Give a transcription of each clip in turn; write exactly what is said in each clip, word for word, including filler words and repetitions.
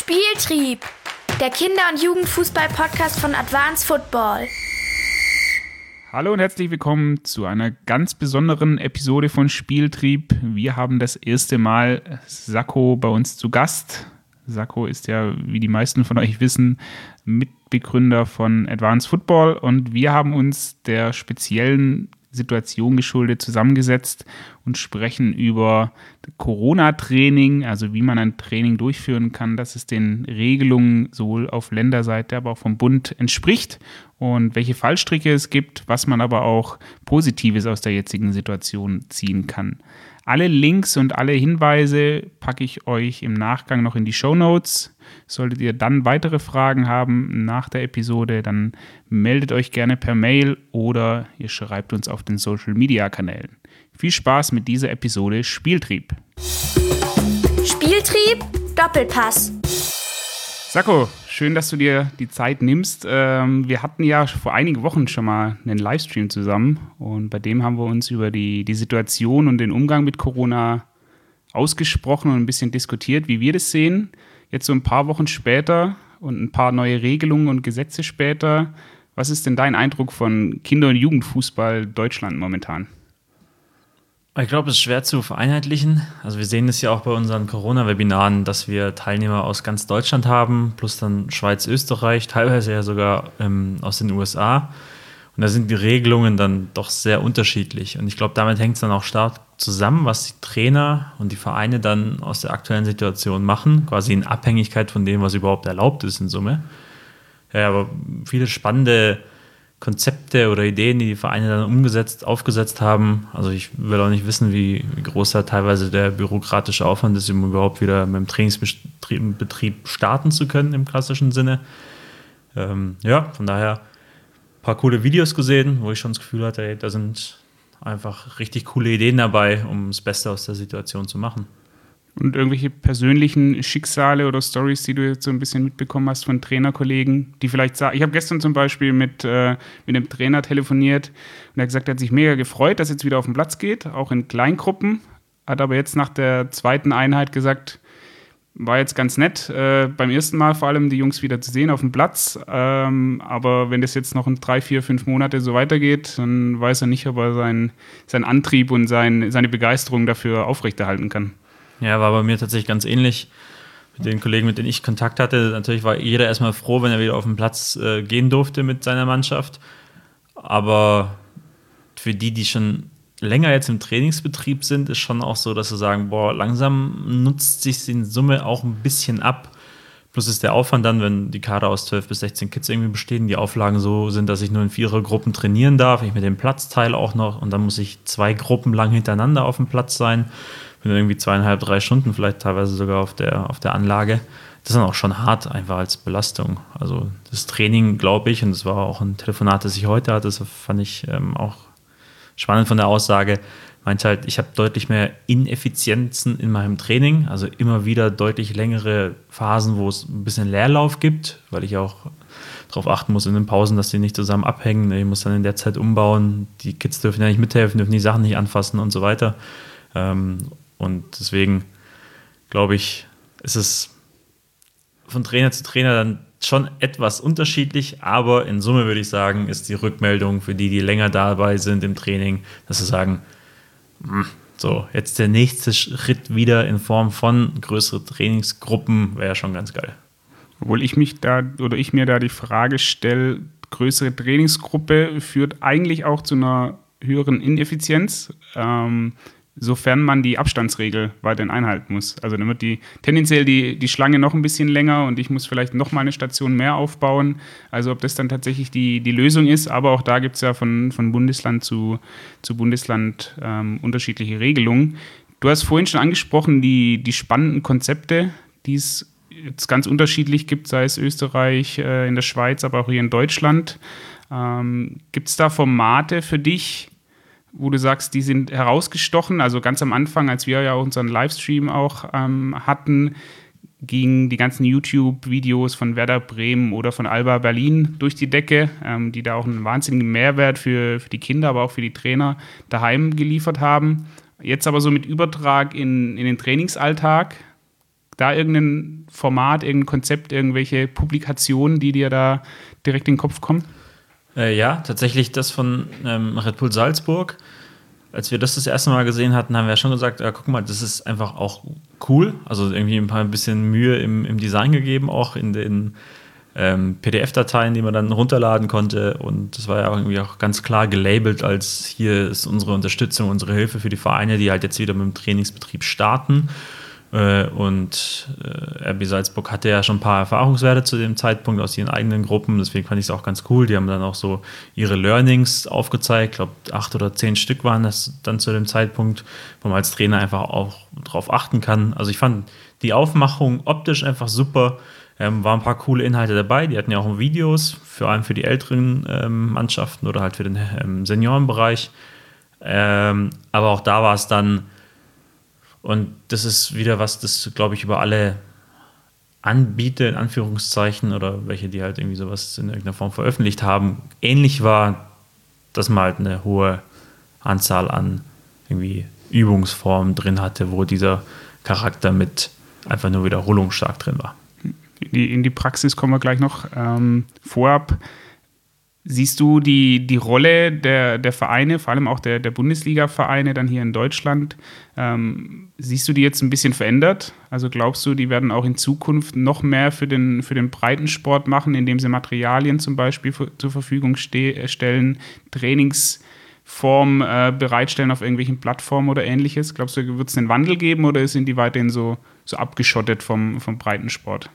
Spieltrieb, der Kinder- und Jugendfußball-Podcast von Advanced Football. Hallo und herzlich willkommen zu einer ganz besonderen Episode von Spieltrieb. Wir haben das erste Mal Sacco bei uns zu Gast. Sacco ist ja, wie die meisten von euch wissen, Mitbegründer von Advanced Football und wir haben uns der speziellen Situation geschuldet zusammengesetzt und sprechen über Corona-Training, also wie man ein Training durchführen kann, dass es den Regelungen sowohl auf Länderseite, aber auch vom Bund entspricht und welche Fallstricke es gibt, was man aber auch Positives aus der jetzigen Situation ziehen kann. Alle Links und alle Hinweise packe ich euch im Nachgang noch in die Shownotes. Solltet ihr dann weitere Fragen haben nach der Episode, dann meldet euch gerne per Mail oder ihr schreibt uns auf den Social-Media-Kanälen. Viel Spaß mit dieser Episode Spieltrieb. Spieltrieb, Doppelpass. Sacco, schön, dass du dir die Zeit nimmst. Wir hatten ja vor einigen Wochen schon mal einen Livestream zusammen und bei dem haben wir uns über die, die Situation und den Umgang mit Corona ausgesprochen und ein bisschen diskutiert, wie wir das sehen. Jetzt so ein paar Wochen später und ein paar neue Regelungen und Gesetze später, was ist denn dein Eindruck von Kinder- und Jugendfußball Deutschland momentan? Ich glaube, es ist schwer zu vereinheitlichen. Also wir sehen es ja auch bei unseren Corona-Webinaren, dass wir Teilnehmer aus ganz Deutschland haben, plus dann Schweiz, Österreich, teilweise ja sogar ähm, aus den U S A. Und da sind die Regelungen dann doch sehr unterschiedlich. Und ich glaube, damit hängt es dann auch stark zusammen, was die Trainer und die Vereine dann aus der aktuellen Situation machen, quasi in Abhängigkeit von dem, was überhaupt erlaubt ist in Summe. Ja, aber viele spannende Konzepte oder Ideen, die die Vereine dann umgesetzt, aufgesetzt haben. Also ich will auch nicht wissen, wie, wie groß da teilweise der bürokratische Aufwand ist, um überhaupt wieder mit dem Trainingsbetrieb starten zu können im klassischen Sinne. Ähm, ja, von daher ein paar coole Videos gesehen, wo ich schon das Gefühl hatte, ey, da sind einfach richtig coole Ideen dabei, um das Beste aus der Situation zu machen. Und irgendwelche persönlichen Schicksale oder Stories, die du jetzt so ein bisschen mitbekommen hast von Trainerkollegen, die vielleicht sagen, ich habe gestern zum Beispiel mit, äh, mit einem Trainer telefoniert und er hat gesagt, er hat sich mega gefreut, dass jetzt wieder auf den Platz geht, auch in Kleingruppen, hat aber jetzt nach der zweiten Einheit gesagt, war jetzt ganz nett, äh, beim ersten Mal vor allem die Jungs wieder zu sehen auf dem Platz, ähm, aber wenn das jetzt noch in drei, vier, fünf Monate so weitergeht, dann weiß er nicht, ob er seinen sein Antrieb und sein, seine Begeisterung dafür aufrechterhalten kann. Ja, war bei mir tatsächlich ganz ähnlich. Mit den Kollegen, mit denen ich Kontakt hatte, natürlich war jeder erstmal froh, wenn er wieder auf den Platz äh, gehen durfte mit seiner Mannschaft. Aber für die, die schon länger jetzt im Trainingsbetrieb sind, ist schon auch so, dass sie sagen, boah, langsam nutzt sich in Summe auch ein bisschen ab. Plus ist der Aufwand dann, wenn die Kader aus zwölf bis sechzehn Kids irgendwie bestehen, die Auflagen so sind, dass ich nur in Vierergruppen trainieren darf, ich mit dem Platzteil auch noch und dann muss ich zwei Gruppen lang hintereinander auf dem Platz sein. Bin irgendwie zweieinhalb, drei Stunden vielleicht teilweise sogar auf der, auf der Anlage. Das ist dann auch schon hart, einfach als Belastung. Also das Training, glaube ich, und das war auch ein Telefonat, das ich heute hatte, das fand ich ähm, auch spannend von der Aussage, meinte halt, ich habe deutlich mehr Ineffizienzen in meinem Training, also immer wieder deutlich längere Phasen, wo es ein bisschen Leerlauf gibt, weil ich auch darauf achten muss in den Pausen, dass die nicht zusammen abhängen. Ich muss dann in der Zeit umbauen, die Kids dürfen ja nicht mithelfen, dürfen die Sachen nicht anfassen und so weiter. Ähm, Und deswegen, glaube ich, ist es von Trainer zu Trainer dann schon etwas unterschiedlich, aber in Summe würde ich sagen, ist die Rückmeldung für die, die länger dabei sind im Training, dass sie sagen, so, jetzt der nächste Schritt wieder in Form von größeren Trainingsgruppen wäre schon ganz geil. Obwohl ich mich da oder ich mir da die Frage stelle, größere Trainingsgruppe führt eigentlich auch zu einer höheren Ineffizienz. Ähm, sofern man die Abstandsregel weiterhin einhalten muss. Also dann wird die tendenziell die, die Schlange noch ein bisschen länger und ich muss vielleicht noch mal eine Station mehr aufbauen. Also ob das dann tatsächlich die, die Lösung ist, aber auch da gibt es ja von, von Bundesland zu, zu Bundesland ähm, unterschiedliche Regelungen. Du hast vorhin schon angesprochen, die, die spannenden Konzepte, die es jetzt ganz unterschiedlich gibt, sei es Österreich, äh, in der Schweiz, aber auch hier in Deutschland. Ähm, gibt es da Formate für dich, wo du sagst, die sind herausgestochen? Also ganz am Anfang, als wir ja unseren Livestream auch ähm, hatten, gingen die ganzen YouTube-Videos von Werder Bremen oder von Alba Berlin durch die Decke, ähm, die da auch einen wahnsinnigen Mehrwert für, für die Kinder, aber auch für die Trainer daheim geliefert haben. Jetzt aber so mit Übertrag in, in den Trainingsalltag, da irgendein Format, irgendein Konzept, irgendwelche Publikationen, die dir da direkt in den Kopf kommen? Äh, ja, tatsächlich das von ähm, Red Bull Salzburg. Als wir das das erste Mal gesehen hatten, haben wir ja schon gesagt, ja, guck mal, das ist einfach auch cool. Also irgendwie ein paar ein bisschen Mühe im, im Design gegeben, auch in den ähm, P D F-Dateien, die man dann runterladen konnte. Und das war ja auch irgendwie auch ganz klar gelabelt als hier ist unsere Unterstützung, unsere Hilfe für die Vereine, die halt jetzt wieder mit dem Trainingsbetrieb starten. Äh, und äh, R B Salzburg hatte ja schon ein paar Erfahrungswerte zu dem Zeitpunkt aus ihren eigenen Gruppen. Deswegen fand ich es auch ganz cool. Die haben dann auch so ihre Learnings aufgezeigt. Ich glaube, acht oder zehn Stück waren das dann zu dem Zeitpunkt, wo man als Trainer einfach auch drauf achten kann. Also ich fand die Aufmachung optisch einfach super. Ähm, waren ein paar coole Inhalte dabei. Die hatten ja auch Videos, vor allem für die älteren ähm, Mannschaften oder halt für den ähm, Seniorenbereich. Ähm, aber auch da war es dann, und das ist wieder was, das, glaube ich, über alle Anbieter, in Anführungszeichen, oder welche, die halt irgendwie sowas in irgendeiner Form veröffentlicht haben, ähnlich war, dass man halt eine hohe Anzahl an irgendwie Übungsformen drin hatte, wo dieser Charakter mit einfach nur wiederholungsstark drin war. In die, in die Praxis kommen wir gleich noch. Ähm, vorab, siehst du die, die Rolle der, der Vereine, vor allem auch der, der Bundesliga-Vereine dann hier in Deutschland, ähm, siehst du die jetzt ein bisschen verändert? Also glaubst du, die werden auch in Zukunft noch mehr für den, für den Breitensport machen, indem sie Materialien zum Beispiel für, zur Verfügung ste- stellen, Trainingsform äh, bereitstellen auf irgendwelchen Plattformen oder ähnliches? Glaubst du, wird es einen Wandel geben oder sind die weiterhin so, so abgeschottet vom, vom Breitensport?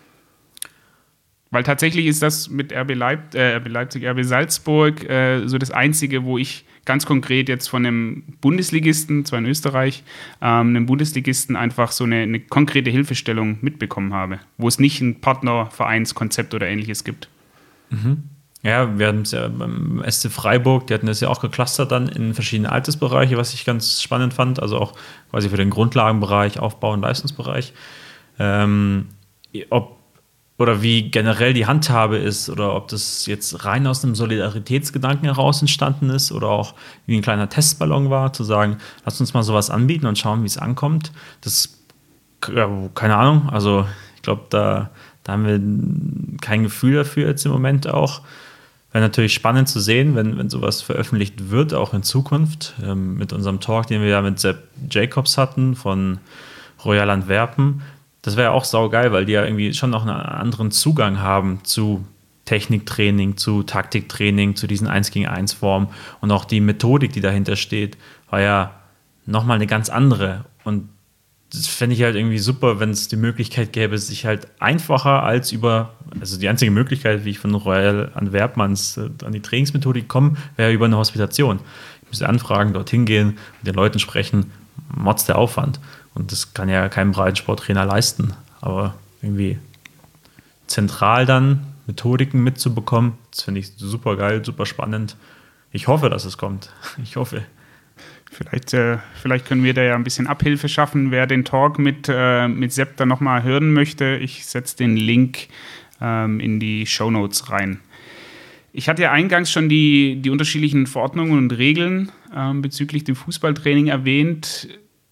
Weil tatsächlich ist das mit R B, Leip- äh, R B Leipzig, R B Salzburg äh, so das Einzige, wo ich ganz konkret jetzt von einem Bundesligisten, zwar in Österreich, ähm, einem Bundesligisten einfach so eine, eine konkrete Hilfestellung mitbekommen habe, wo es nicht ein Partnervereinskonzept oder ähnliches gibt. Mhm. Ja, wir hatten es ja beim S C Freiburg, die hatten das ja auch geclustert dann in verschiedene Altersbereiche, was ich ganz spannend fand, also auch quasi für den Grundlagenbereich, Aufbau- und Leistungsbereich. Ähm, ob oder wie generell die Handhabe ist oder ob das jetzt rein aus einem Solidaritätsgedanken heraus entstanden ist oder auch wie ein kleiner Testballon war, zu sagen, lass uns mal sowas anbieten und schauen, wie es ankommt. Das, ja, keine Ahnung, also ich glaube, da, da haben wir kein Gefühl dafür jetzt im Moment auch. Wäre natürlich spannend zu sehen, wenn, wenn sowas veröffentlicht wird, auch in Zukunft, ähm, mit unserem Talk, den wir ja mit Sepp Jacobs hatten von Royal Antwerpen. Das wäre ja auch saugeil, weil die ja irgendwie schon noch einen anderen Zugang haben zu Techniktraining, zu Taktiktraining, zu diesen eins gegen eins Formen. Und auch die Methodik, die dahinter steht, war ja nochmal eine ganz andere. Und das fände ich halt irgendwie super, wenn es die Möglichkeit gäbe, sich halt einfacher als über, also die einzige Möglichkeit, wie ich von Royal Antwerpen ans, an die Trainingsmethodik komme, wäre über eine Hospitation. Ich müsste anfragen, dorthin gehen, mit den Leuten sprechen, motzt der Aufwand. Und das kann ja kein Breitensporttrainer leisten. Aber irgendwie zentral dann Methodiken mitzubekommen, das finde ich super geil, super spannend. Ich hoffe, dass es kommt. Ich hoffe. Vielleicht, äh, vielleicht können wir da ja ein bisschen Abhilfe schaffen, wer den Talk mit, äh, mit Sepp dann nochmal hören möchte. Ich setze den Link ähm, in die Shownotes rein. Ich hatte ja eingangs schon die, die unterschiedlichen Verordnungen und Regeln ähm, bezüglich dem Fußballtraining erwähnt.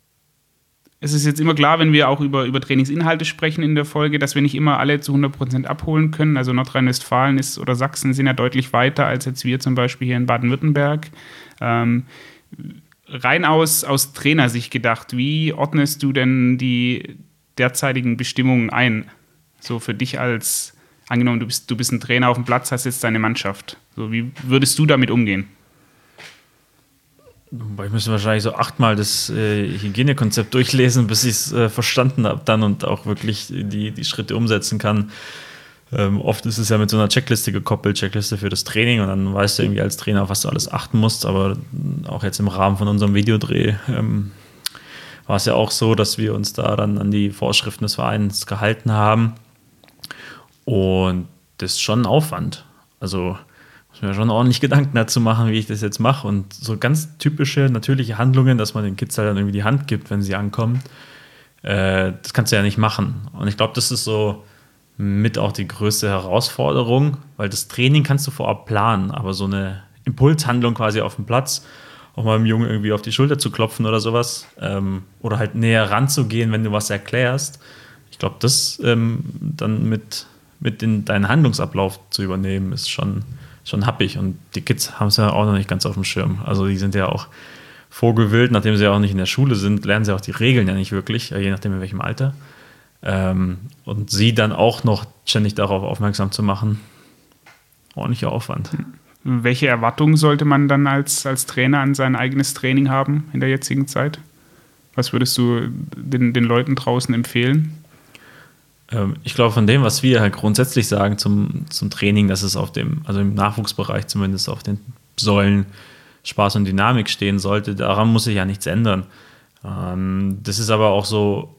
Es ist jetzt immer klar, wenn wir auch über, über Trainingsinhalte sprechen in der Folge, dass wir nicht immer alle zu hundert Prozent abholen können. Also Nordrhein-Westfalen ist oder Sachsen sind ja deutlich weiter als jetzt wir zum Beispiel hier in Baden-Württemberg. Ähm, rein aus, aus Trainersicht gedacht, wie ordnest du denn die derzeitigen Bestimmungen ein? So für dich als, angenommen, du bist, du bist ein Trainer auf dem Platz, hast jetzt deine Mannschaft. So, wie würdest du damit umgehen? Ich müsste wahrscheinlich so achtmal das äh, Hygienekonzept durchlesen, bis ich es äh, verstanden habe dann und auch wirklich die, die Schritte umsetzen kann. Ähm, oft ist es ja mit so einer Checkliste gekoppelt, Checkliste für das Training, und dann weißt du irgendwie als Trainer, auf was du alles achten musst. Aber auch jetzt im Rahmen von unserem Videodreh ähm, war es ja auch so, dass wir uns da dann an die Vorschriften des Vereins gehalten haben. Und das ist schon ein Aufwand. Also muss mir schon ordentlich Gedanken dazu machen, wie ich das jetzt mache. Und so ganz typische, natürliche Handlungen, dass man den Kids halt dann irgendwie die Hand gibt, wenn sie ankommen, äh, das kannst du ja nicht machen. Und ich glaube, das ist so mit auch die größte Herausforderung, weil das Training kannst du vorab planen, aber so eine Impulshandlung quasi auf dem Platz, auch mal dem Jungen irgendwie auf die Schulter zu klopfen oder sowas, ähm, oder halt näher ranzugehen, wenn du was erklärst, ich glaube, das ähm, dann mit, mit in deinen Handlungsablauf zu übernehmen, ist schon, schon happig. Und die Kids haben es ja auch noch nicht ganz auf dem Schirm. Also die sind ja auch vogelwild, nachdem sie ja auch nicht in der Schule sind, lernen sie auch die Regeln ja nicht wirklich, je nachdem in welchem Alter. Ähm, und sie dann auch noch ständig darauf aufmerksam zu machen, ordentlicher Aufwand. Welche Erwartungen sollte man dann als, als Trainer an sein eigenes Training haben in der jetzigen Zeit? Was würdest du den, den Leuten draußen empfehlen? Ähm, ich glaube, von dem, was wir halt grundsätzlich sagen zum, zum Training, dass es auf dem, also im Nachwuchsbereich zumindest auf den Säulen Spaß und Dynamik stehen sollte, daran muss sich ja nichts ändern. Ähm, das ist aber auch so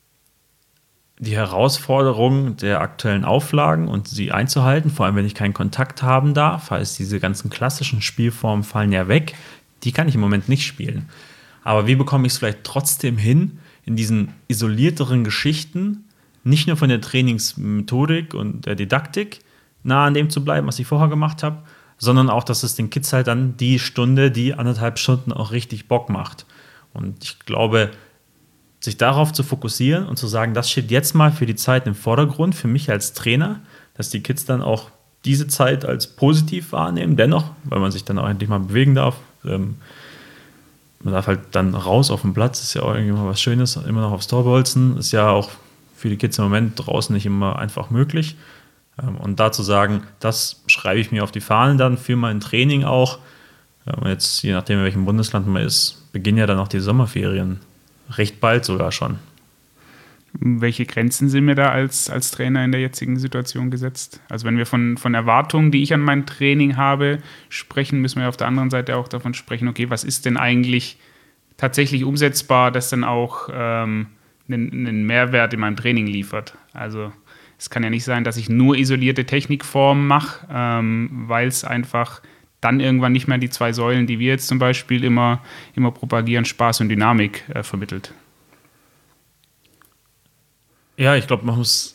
die Herausforderung der aktuellen Auflagen und sie einzuhalten, vor allem wenn ich keinen Kontakt haben darf, heißt diese ganzen klassischen Spielformen fallen ja weg, die kann ich im Moment nicht spielen. Aber wie bekomme ich es vielleicht trotzdem hin, in diesen isolierteren Geschichten nicht nur von der Trainingsmethodik und der Didaktik nah an dem zu bleiben, was ich vorher gemacht habe, sondern auch, dass es den Kids halt dann die Stunde, die anderthalb Stunden auch richtig Bock macht. Und ich glaube, sich darauf zu fokussieren und zu sagen, das steht jetzt mal für die Zeit im Vordergrund, für mich als Trainer, dass die Kids dann auch diese Zeit als positiv wahrnehmen, dennoch, weil man sich dann auch endlich mal bewegen darf. Ähm, man darf halt dann raus auf den Platz, ist ja auch irgendwie mal was Schönes, immer noch aufs Tor bolzen, ist ja auch für die Kids im Moment draußen nicht immer einfach möglich. Ähm, und da zu sagen, das schreibe ich mir auf die Fahnen dann für mein Training auch. Ähm, jetzt, je nachdem, in welchem Bundesland man ist, beginnen ja dann auch die Sommerferien. Recht bald sogar schon. Welche Grenzen sind mir da als, als Trainer in der jetzigen Situation gesetzt? Also wenn wir von, von Erwartungen, die ich an mein Training habe, sprechen, müssen wir auf der anderen Seite auch davon sprechen, okay, was ist denn eigentlich tatsächlich umsetzbar, das dann auch ähm, einen, einen Mehrwert in meinem Training liefert? Also es kann ja nicht sein, dass ich nur isolierte Technikformen mache, ähm, weil es einfach dann irgendwann nicht mehr die zwei Säulen, die wir jetzt zum Beispiel immer, immer propagieren, Spaß und Dynamik äh, vermittelt. Ja, ich glaube, man muss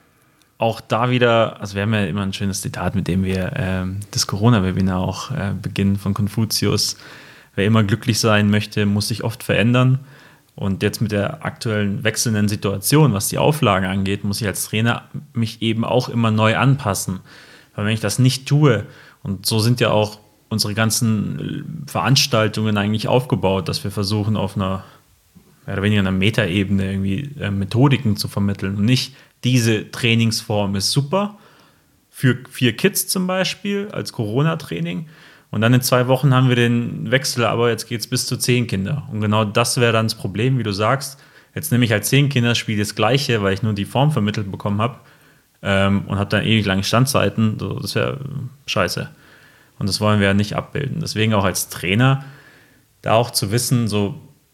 auch da wieder, also wir haben ja immer ein schönes Zitat, mit dem wir ähm, das Corona-Webinar auch äh, beginnen von Konfuzius. Wer immer glücklich sein möchte, muss sich oft verändern. Und jetzt mit der aktuellen wechselnden Situation, was die Auflagen angeht, muss ich als Trainer mich eben auch immer neu anpassen. Weil wenn ich das nicht tue, und so sind ja auch unsere ganzen Veranstaltungen eigentlich aufgebaut, dass wir versuchen, auf einer mehr oder weniger einer Metaebene irgendwie äh, Methodiken zu vermitteln. Und nicht diese Trainingsform ist super für vier Kids zum Beispiel als Corona-Training. Und dann in zwei Wochen haben wir den Wechsel, aber jetzt geht es bis zu zehn Kinder. Und genau das wäre dann das Problem, wie du sagst. Jetzt nehme ich halt zehn Kinder, spiele das Gleiche, weil ich nur die Form vermittelt bekommen habe ähm, und habe dann ewig lange Standzeiten. So, das wäre scheiße. Und das wollen wir ja nicht abbilden. Deswegen auch als Trainer da auch zu wissen, so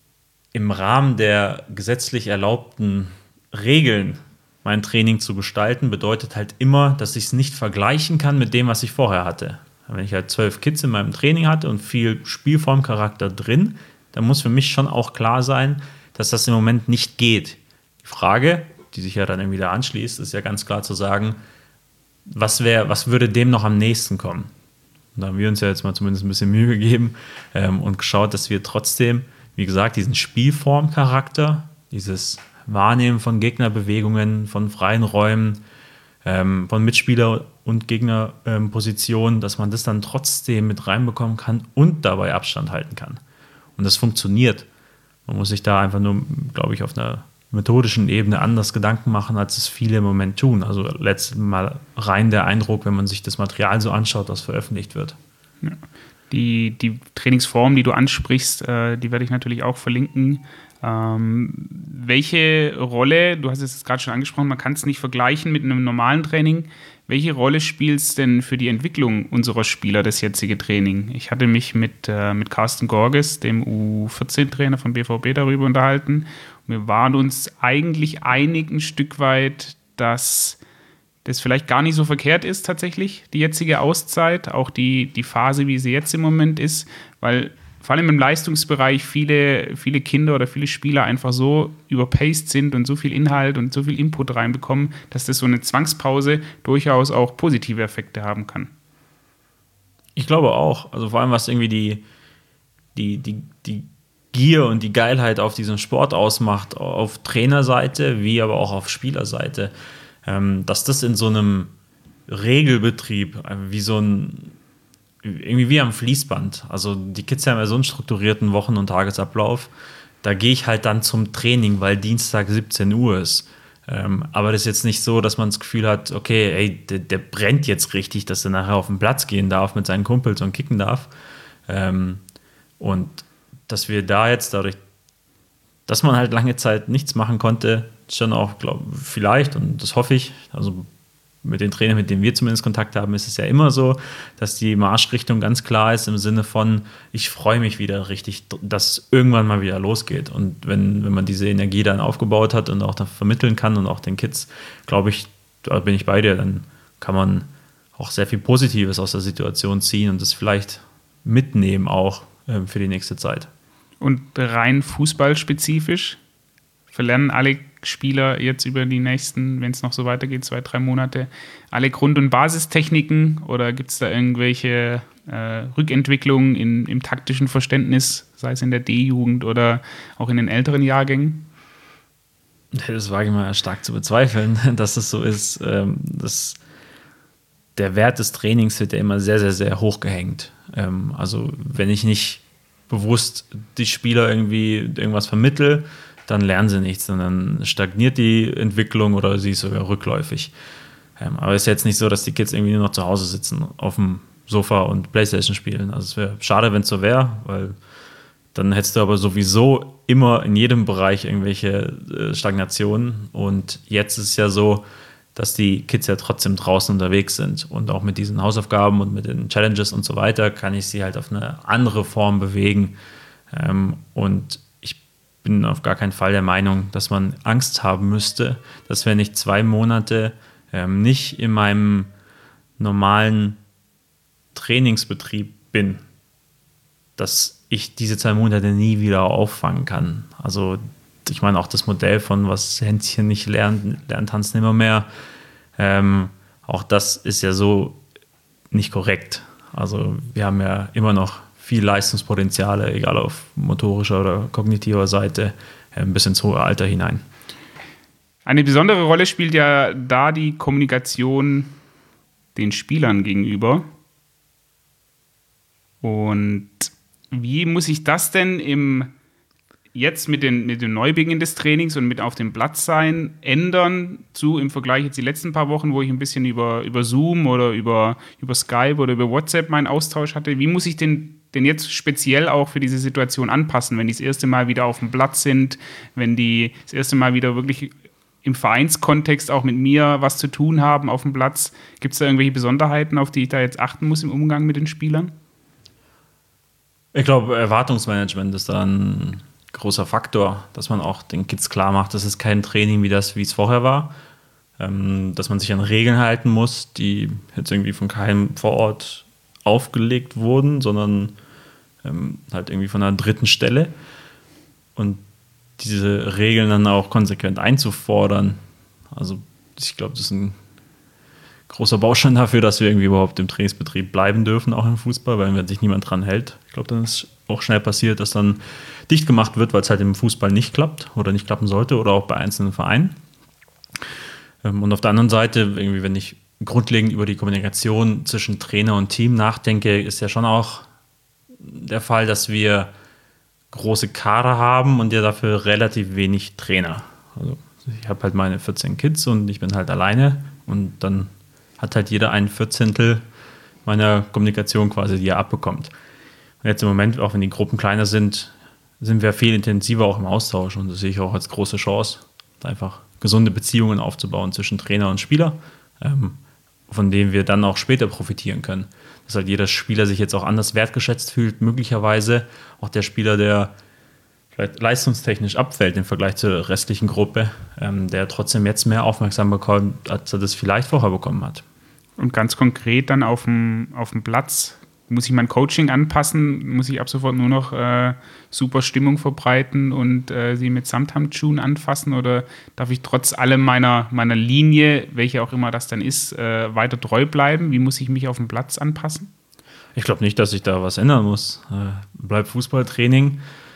im Rahmen der gesetzlich erlaubten Regeln mein Training zu gestalten, bedeutet halt immer, dass ich es nicht vergleichen kann mit dem, was ich vorher hatte. Wenn ich halt zwölf Kids in meinem Training hatte und viel Spielformcharakter drin, dann muss für mich schon auch klar sein, dass das im Moment nicht geht. Die Frage, die sich ja dann irgendwie da anschließt, ist ja ganz klar zu sagen, was, wär, was würde dem noch am nächsten kommen? Und da haben wir uns ja jetzt mal zumindest ein bisschen Mühe gegeben ähm, und geschaut, dass wir trotzdem, wie gesagt, diesen Spielformcharakter, dieses Wahrnehmen von Gegnerbewegungen, von freien Räumen, ähm, von Mitspieler- und Gegnerpositionen, ähm, dass man das dann trotzdem mit reinbekommen kann und dabei Abstand halten kann. Und das funktioniert. Man muss sich da einfach nur, glaube ich, auf einer methodischen Ebene anders Gedanken machen, als es viele im Moment tun. Also letztes Mal rein der Eindruck, wenn man sich das Material so anschaut, das veröffentlicht wird. Ja. Die, die Trainingsform, die du ansprichst, äh, die werde ich natürlich auch verlinken. Ähm, welche Rolle, du hast es jetzt gerade schon angesprochen, man kann es nicht vergleichen mit einem normalen Training. Welche Rolle spielt es denn für die Entwicklung unserer Spieler, das jetzige Training? Ich hatte mich mit, äh, mit Carsten Gorges, dem U vierzehn Trainer von B V B, darüber unterhalten. Und wir waren uns eigentlich einig ein Stück weit, dass das vielleicht gar nicht so verkehrt ist tatsächlich, die jetzige Auszeit, auch die, die Phase, wie sie jetzt im Moment ist, weil vor allem im Leistungsbereich viele, viele Kinder oder viele Spieler einfach so überpaced sind und so viel Inhalt und so viel Input reinbekommen, dass das so eine Zwangspause durchaus auch positive Effekte haben kann. Ich glaube auch. Also vor allem, was irgendwie die, die, die, die Gier und die Geilheit auf diesen Sport ausmacht, auf Trainerseite wie aber auch auf Spielerseite, ähm, dass das in so einem Regelbetrieb, wie so ein, irgendwie wie am Fließband, also die Kids haben ja so einen strukturierten Wochen- und Tagesablauf, da gehe ich halt dann zum Training, weil Dienstag siebzehn Uhr ist. Ähm, aber das ist jetzt nicht so, dass man das Gefühl hat, okay, ey, der, der brennt jetzt richtig, dass er nachher auf den Platz gehen darf mit seinen Kumpels und kicken darf. Ähm, und dass wir da jetzt dadurch, dass man halt lange Zeit nichts machen konnte, schon auch, glaube vielleicht, und das hoffe ich, also mit den Trainern, mit denen wir zumindest Kontakt haben, ist es ja immer so, dass die Marschrichtung ganz klar ist im Sinne von, ich freue mich wieder richtig, dass irgendwann mal wieder losgeht. Und wenn, wenn man diese Energie dann aufgebaut hat und auch dann vermitteln kann und auch den Kids, glaube ich, da bin ich bei dir, dann kann man auch sehr viel Positives aus der Situation ziehen und das vielleicht mitnehmen auch äh, für die nächste Zeit. Und rein fußballspezifisch verlernen alle Spieler jetzt über die nächsten, wenn es noch so weitergeht, zwei, drei Monate, alle Grund- und Basistechniken oder gibt es da irgendwelche äh, Rückentwicklungen in, im taktischen Verständnis, sei es in der D-Jugend oder auch in den älteren Jahrgängen? Das wage ich mal stark zu bezweifeln, dass es so ist. Ähm, dass der Wert des Trainings wird ja immer sehr, sehr, sehr hoch gehängt. Ähm, also wenn ich nicht bewusst die Spieler irgendwie irgendwas vermittle, dann lernen sie nichts, sondern stagniert die Entwicklung oder sie ist sogar rückläufig. Ähm, aber es ist jetzt nicht so, dass die Kids irgendwie nur noch zu Hause sitzen auf dem Sofa und Playstation spielen. Also es wäre schade, wenn es so wäre, weil dann hättest du aber sowieso immer in jedem Bereich irgendwelche äh, Stagnationen. Und jetzt ist es ja so, dass die Kids ja trotzdem draußen unterwegs sind. Und auch mit diesen Hausaufgaben und mit den Challenges und so weiter kann ich sie halt auf eine andere Form bewegen. Ähm, und bin auf gar keinen Fall der Meinung, dass man Angst haben müsste, dass wenn ich zwei Monate ähm, nicht in meinem normalen Trainingsbetrieb bin, dass ich diese zwei Monate nie wieder auffangen kann. Also ich meine auch das Modell von was Hänschen nicht lernt, lernt tanzen immer mehr, ähm, auch das ist ja so nicht korrekt. Also wir haben ja immer noch viel Leistungspotenziale, egal auf motorischer oder kognitiver Seite, bis ins hohe Alter hinein. Eine besondere Rolle spielt ja da die Kommunikation den Spielern gegenüber. Und wie muss ich das denn im jetzt mit, den, mit dem Neubeginn des Trainings und mit auf dem Platz sein ändern zu im Vergleich jetzt die letzten paar Wochen, wo ich ein bisschen über, über Zoom oder über, über Skype oder über WhatsApp meinen Austausch hatte? Wie muss ich den denn jetzt speziell auch für diese Situation anpassen, wenn die das erste Mal wieder auf dem Platz sind, wenn die das erste Mal wieder wirklich im Vereinskontext auch mit mir was zu tun haben auf dem Platz? Gibt es da irgendwelche Besonderheiten, auf die ich da jetzt achten muss im Umgang mit den Spielern? Ich glaube, Erwartungsmanagement ist da ein großer Faktor, dass man auch den Kids klar macht, das ist kein Training wie das, wie es vorher war, ähm, dass man sich an Regeln halten muss, die jetzt irgendwie von keinem vor Ort aufgelegt wurden, sondern ähm, halt irgendwie von einer dritten Stelle und diese Regeln dann auch konsequent einzufordern. Also ich glaube, das ist ein großer Baustein dafür, dass wir irgendwie überhaupt im Trainingsbetrieb bleiben dürfen, auch im Fußball, weil wenn sich niemand dran hält. Ich glaube, dann ist auch schnell passiert, dass dann dicht gemacht wird, weil es halt im Fußball nicht klappt oder nicht klappen sollte oder auch bei einzelnen Vereinen. Ähm, und auf der anderen Seite, irgendwie, wenn ich grundlegend über die Kommunikation zwischen Trainer und Team nachdenke, ist ja schon auch der Fall, dass wir große Kader haben und ja dafür relativ wenig Trainer. Also ich habe halt meine vierzehn Kids und ich bin halt alleine und dann hat halt jeder ein Vierzehntel meiner Kommunikation quasi, die er abbekommt. Und jetzt im Moment, auch wenn die Gruppen kleiner sind, sind wir viel intensiver auch im Austausch und das sehe ich auch als große Chance, einfach gesunde Beziehungen aufzubauen zwischen Trainer und Spieler, ähm, von denen wir dann auch später profitieren können. Dass halt jeder Spieler sich jetzt auch anders wertgeschätzt fühlt, möglicherweise auch der Spieler, der vielleicht leistungstechnisch abfällt im Vergleich zur restlichen Gruppe, ähm, der trotzdem jetzt mehr Aufmerksamkeit bekommt, als er das vielleicht vorher bekommen hat. Und ganz konkret dann auf dem, auf dem Platz, muss ich mein Coaching anpassen? Muss ich ab sofort nur noch äh, super Stimmung verbreiten und äh, sie mit Samthandschuhen anfassen? Oder darf ich trotz allem meiner, meiner Linie, welche auch immer das dann ist, äh, weiter treu bleiben? Wie muss ich mich auf dem Platz anpassen? Ich glaube nicht, dass ich da was ändern muss. Äh, bleib Fußballtraining.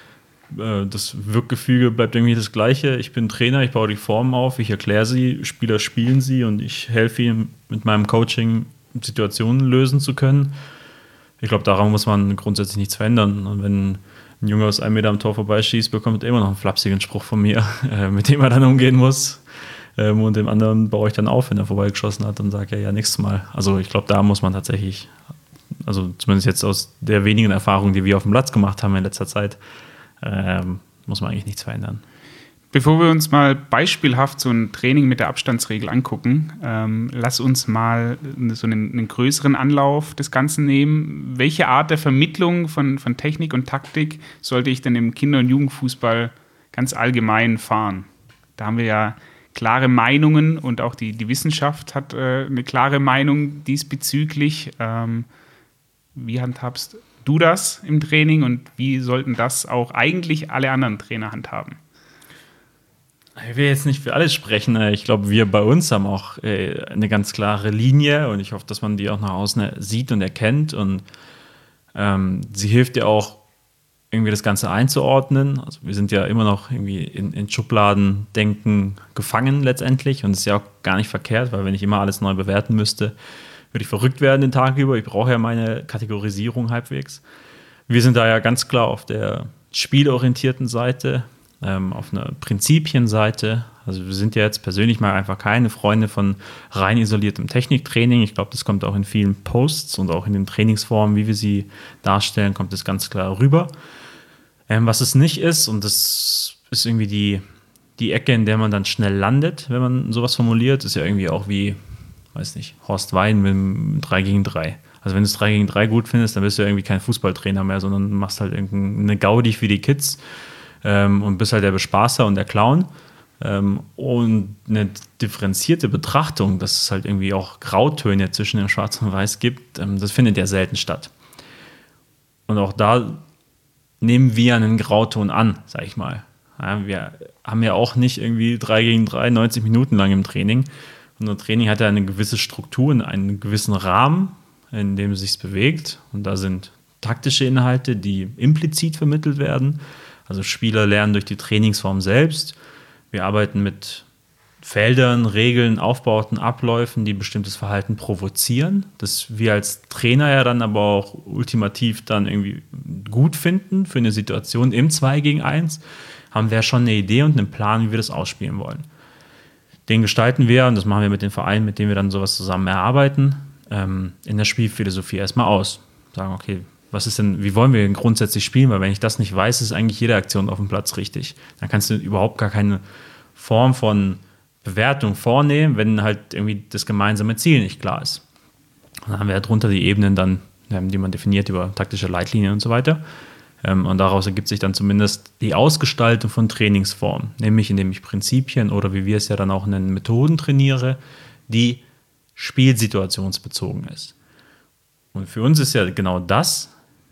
äh, das Wirkgefüge bleibt irgendwie das Gleiche. Ich bin Trainer, ich baue die Formen auf, ich erkläre sie, Spieler spielen sie und ich helfe ihnen mit meinem Coaching Situationen lösen zu können. Ich glaube, daran muss man grundsätzlich nichts verändern. Und wenn ein Junge aus einem Meter am Tor vorbeischießt, bekommt er immer noch einen flapsigen Spruch von mir, äh, mit dem er dann umgehen muss. Ähm, und dem anderen baue ich dann auf, wenn er vorbeigeschossen hat und sage, ja, ja, nächstes Mal. Also ich glaube, da muss man tatsächlich, also zumindest jetzt aus der wenigen Erfahrung, die wir auf dem Platz gemacht haben in letzter Zeit, ähm, muss man eigentlich nichts verändern. Bevor wir uns mal beispielhaft so ein Training mit der Abstandsregel angucken, ähm, lass uns mal so einen, einen größeren Anlauf des Ganzen nehmen. Welche Art der Vermittlung von, von Technik und Taktik sollte ich denn im Kinder- und Jugendfußball ganz allgemein fahren? Da haben wir ja klare Meinungen und auch die, die Wissenschaft hat äh, eine klare Meinung diesbezüglich. Ähm, wie handhabst du das im Training und wie sollten das auch eigentlich alle anderen Trainer handhaben? Ich will jetzt nicht für alles sprechen. Ich glaube, wir bei uns haben auch eine ganz klare Linie und ich hoffe, dass man die auch nach außen sieht und erkennt. Und ähm, sie hilft ja auch, irgendwie das Ganze einzuordnen. Also wir sind ja immer noch irgendwie in, in Schubladendenken gefangen letztendlich und das ist ja auch gar nicht verkehrt, weil wenn ich immer alles neu bewerten müsste, würde ich verrückt werden den Tag über. Ich brauche ja meine Kategorisierung halbwegs. Wir sind da ja ganz klar auf der spielorientierten Seite, ähm, auf einer Prinzipienseite. Also wir sind ja jetzt persönlich mal einfach keine Freunde von rein isoliertem Techniktraining. Ich glaube, das kommt auch in vielen Posts und auch in den Trainingsformen, wie wir sie darstellen, kommt das ganz klar rüber. Ähm, was es nicht ist, und das ist irgendwie die, die Ecke, in der man dann schnell landet, wenn man sowas formuliert, ist ja irgendwie auch wie, weiß nicht, Horst Wein mit dem drei gegen drei. Also wenn du das drei gegen drei gut findest, dann bist du ja irgendwie kein Fußballtrainer mehr, sondern machst halt irgendeine Gaudi für die Kids ähm, und bist halt der Bespaßer und der Clown. Ähm, und eine differenzierte Betrachtung, dass es halt irgendwie auch Grautöne zwischen dem Schwarz und Weiß gibt, ähm, das findet ja selten statt. Und auch da nehmen wir einen Grauton an, sag ich mal. Ja, wir haben ja auch nicht irgendwie drei gegen drei, neunzig Minuten lang im Training. Unser Training hat ja eine gewisse Struktur, einen gewissen Rahmen, in dem es sich bewegt. Und da sind taktische Inhalte, die implizit vermittelt werden. Also Spieler lernen durch die Trainingsform selbst. Wir arbeiten mit Feldern, Regeln, Aufbauten, Abläufen, die bestimmtes Verhalten provozieren, das wir als Trainer ja dann aber auch ultimativ dann irgendwie gut finden für eine Situation im zwei gegen eins, haben wir schon eine Idee und einen Plan, wie wir das ausspielen wollen. Den gestalten wir, und das machen wir mit den Vereinen, mit denen wir dann sowas zusammen erarbeiten, ähm, in der Spielphilosophie erstmal aus. Sagen, okay, was ist denn, wie wollen wir denn grundsätzlich spielen? Weil wenn ich das nicht weiß, ist eigentlich jede Aktion auf dem Platz richtig. Dann kannst du überhaupt gar keine Form von Bewertung vornehmen, wenn halt irgendwie das gemeinsame Ziel nicht klar ist. Und dann haben wir darunter die Ebenen dann, die man definiert über taktische Leitlinien und so weiter. Und daraus ergibt sich dann zumindest die Ausgestaltung von Trainingsformen, nämlich indem ich Prinzipien oder wie wir es ja dann auch nennen, Methoden trainiere, die spielsituationsbezogen ist. Und für uns ist ja genau das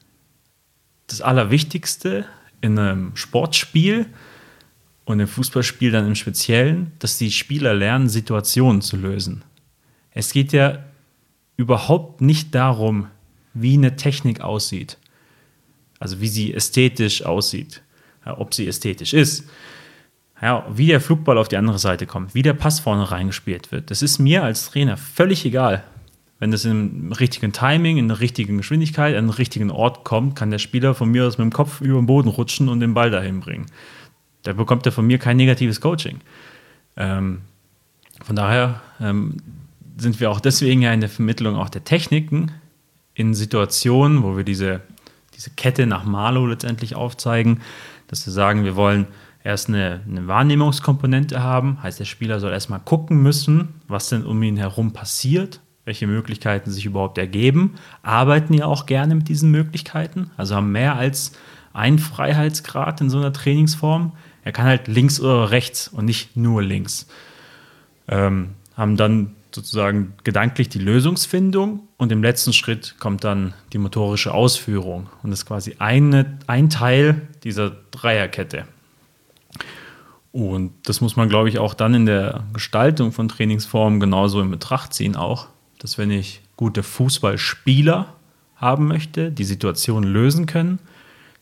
das Allerwichtigste in einem Sportspiel und im Fußballspiel dann im Speziellen, dass die Spieler lernen, Situationen zu lösen. Es geht ja überhaupt nicht darum, wie eine Technik aussieht, also wie sie ästhetisch aussieht, ja, ob sie ästhetisch ist, ja, wie der Flugball auf die andere Seite kommt, wie der Pass vorne reingespielt wird. Das ist mir als Trainer völlig egal. Wenn das im richtigen Timing, in der richtigen Geschwindigkeit, an den richtigen Ort kommt, kann der Spieler von mir aus mit dem Kopf über den Boden rutschen und den Ball dahin bringen. Da bekommt er von mir kein negatives Coaching. Ähm, von daher ähm, sind wir auch deswegen ja in der Vermittlung auch der Techniken in Situationen, wo wir diese, diese Kette nach Marlow letztendlich aufzeigen, dass wir sagen, wir wollen erst eine, eine Wahrnehmungskomponente haben, heißt der Spieler soll erstmal gucken müssen, was denn um ihn herum passiert, welche Möglichkeiten sich überhaupt ergeben, arbeiten ja auch gerne mit diesen Möglichkeiten, also haben mehr als einen Freiheitsgrad in so einer Trainingsform. Er kann halt links oder rechts und nicht nur links. Ähm, haben dann sozusagen gedanklich die Lösungsfindung und im letzten Schritt kommt dann die motorische Ausführung und das ist quasi eine, ein Teil dieser Dreierkette. Und das muss man, glaube ich, auch dann in der Gestaltung von Trainingsformen genauso in Betracht ziehen auch, dass wenn ich gute Fußballspieler haben möchte, die Situationen lösen können,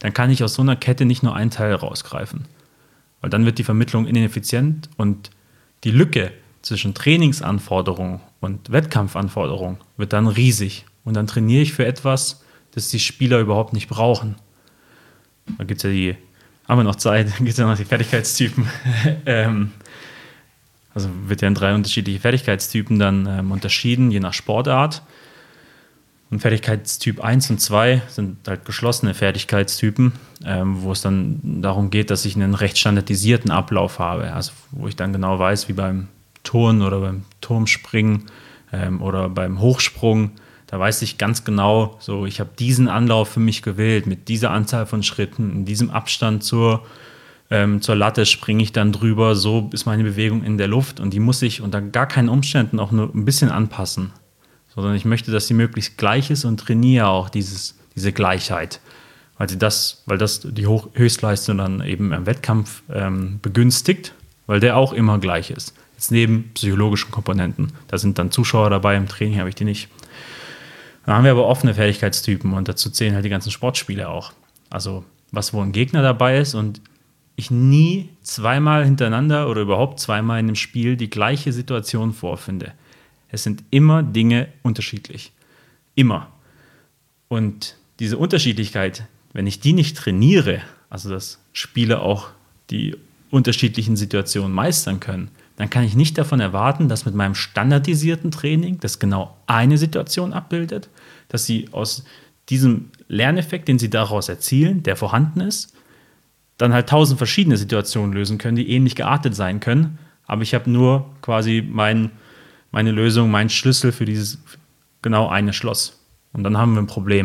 dann kann ich aus so einer Kette nicht nur einen Teil rausgreifen. Weil dann wird die Vermittlung ineffizient und die Lücke zwischen Trainingsanforderungen und Wettkampfanforderungen wird dann riesig. Und dann trainiere ich für etwas, das die Spieler überhaupt nicht brauchen. Da gibt es ja die, haben wir noch Zeit, da gibt es ja noch die Fertigkeitstypen. ähm, also wird ja in drei unterschiedliche Fertigkeitstypen dann ähm, unterschieden, je nach Sportart. Und Fertigkeitstyp eins und zwei sind halt geschlossene Fertigkeitstypen, ähm, wo es dann darum geht, dass ich einen recht standardisierten Ablauf habe. Also wo ich dann genau weiß, wie beim Turnen oder beim Turmspringen ähm, oder beim Hochsprung, da weiß ich ganz genau, so ich habe diesen Anlauf für mich gewählt, mit dieser Anzahl von Schritten, in diesem Abstand zur, ähm, zur Latte springe ich dann drüber, so ist meine Bewegung in der Luft und die muss ich unter gar keinen Umständen auch nur ein bisschen anpassen. Sondern ich möchte, dass sie möglichst gleich ist und trainiere auch dieses, diese Gleichheit, weil, sie das, weil das die Hoch- Höchstleistung dann eben im Wettkampf ähm, begünstigt, weil der auch immer gleich ist. Jetzt neben psychologischen Komponenten. Da sind dann Zuschauer dabei, im Training habe ich die nicht. Dann haben wir aber offene Fertigkeitstypen und dazu zählen halt die ganzen Sportspiele auch. Also was, wo ein Gegner dabei ist und ich nie zweimal hintereinander oder überhaupt zweimal in einem Spiel die gleiche Situation vorfinde. Es sind immer Dinge unterschiedlich. Immer. Und diese Unterschiedlichkeit, wenn ich die nicht trainiere, also dass Spieler auch die unterschiedlichen Situationen meistern können, dann kann ich nicht davon erwarten, dass mit meinem standardisierten Training, das genau eine Situation abbildet, dass sie aus diesem Lerneffekt, den sie daraus erzielen, der vorhanden ist, dann halt tausend verschiedene Situationen lösen können, die ähnlich geartet sein können. Aber ich habe nur quasi mein meine Lösung, mein Schlüssel für dieses genau eine Schloss. Und dann haben wir ein Problem.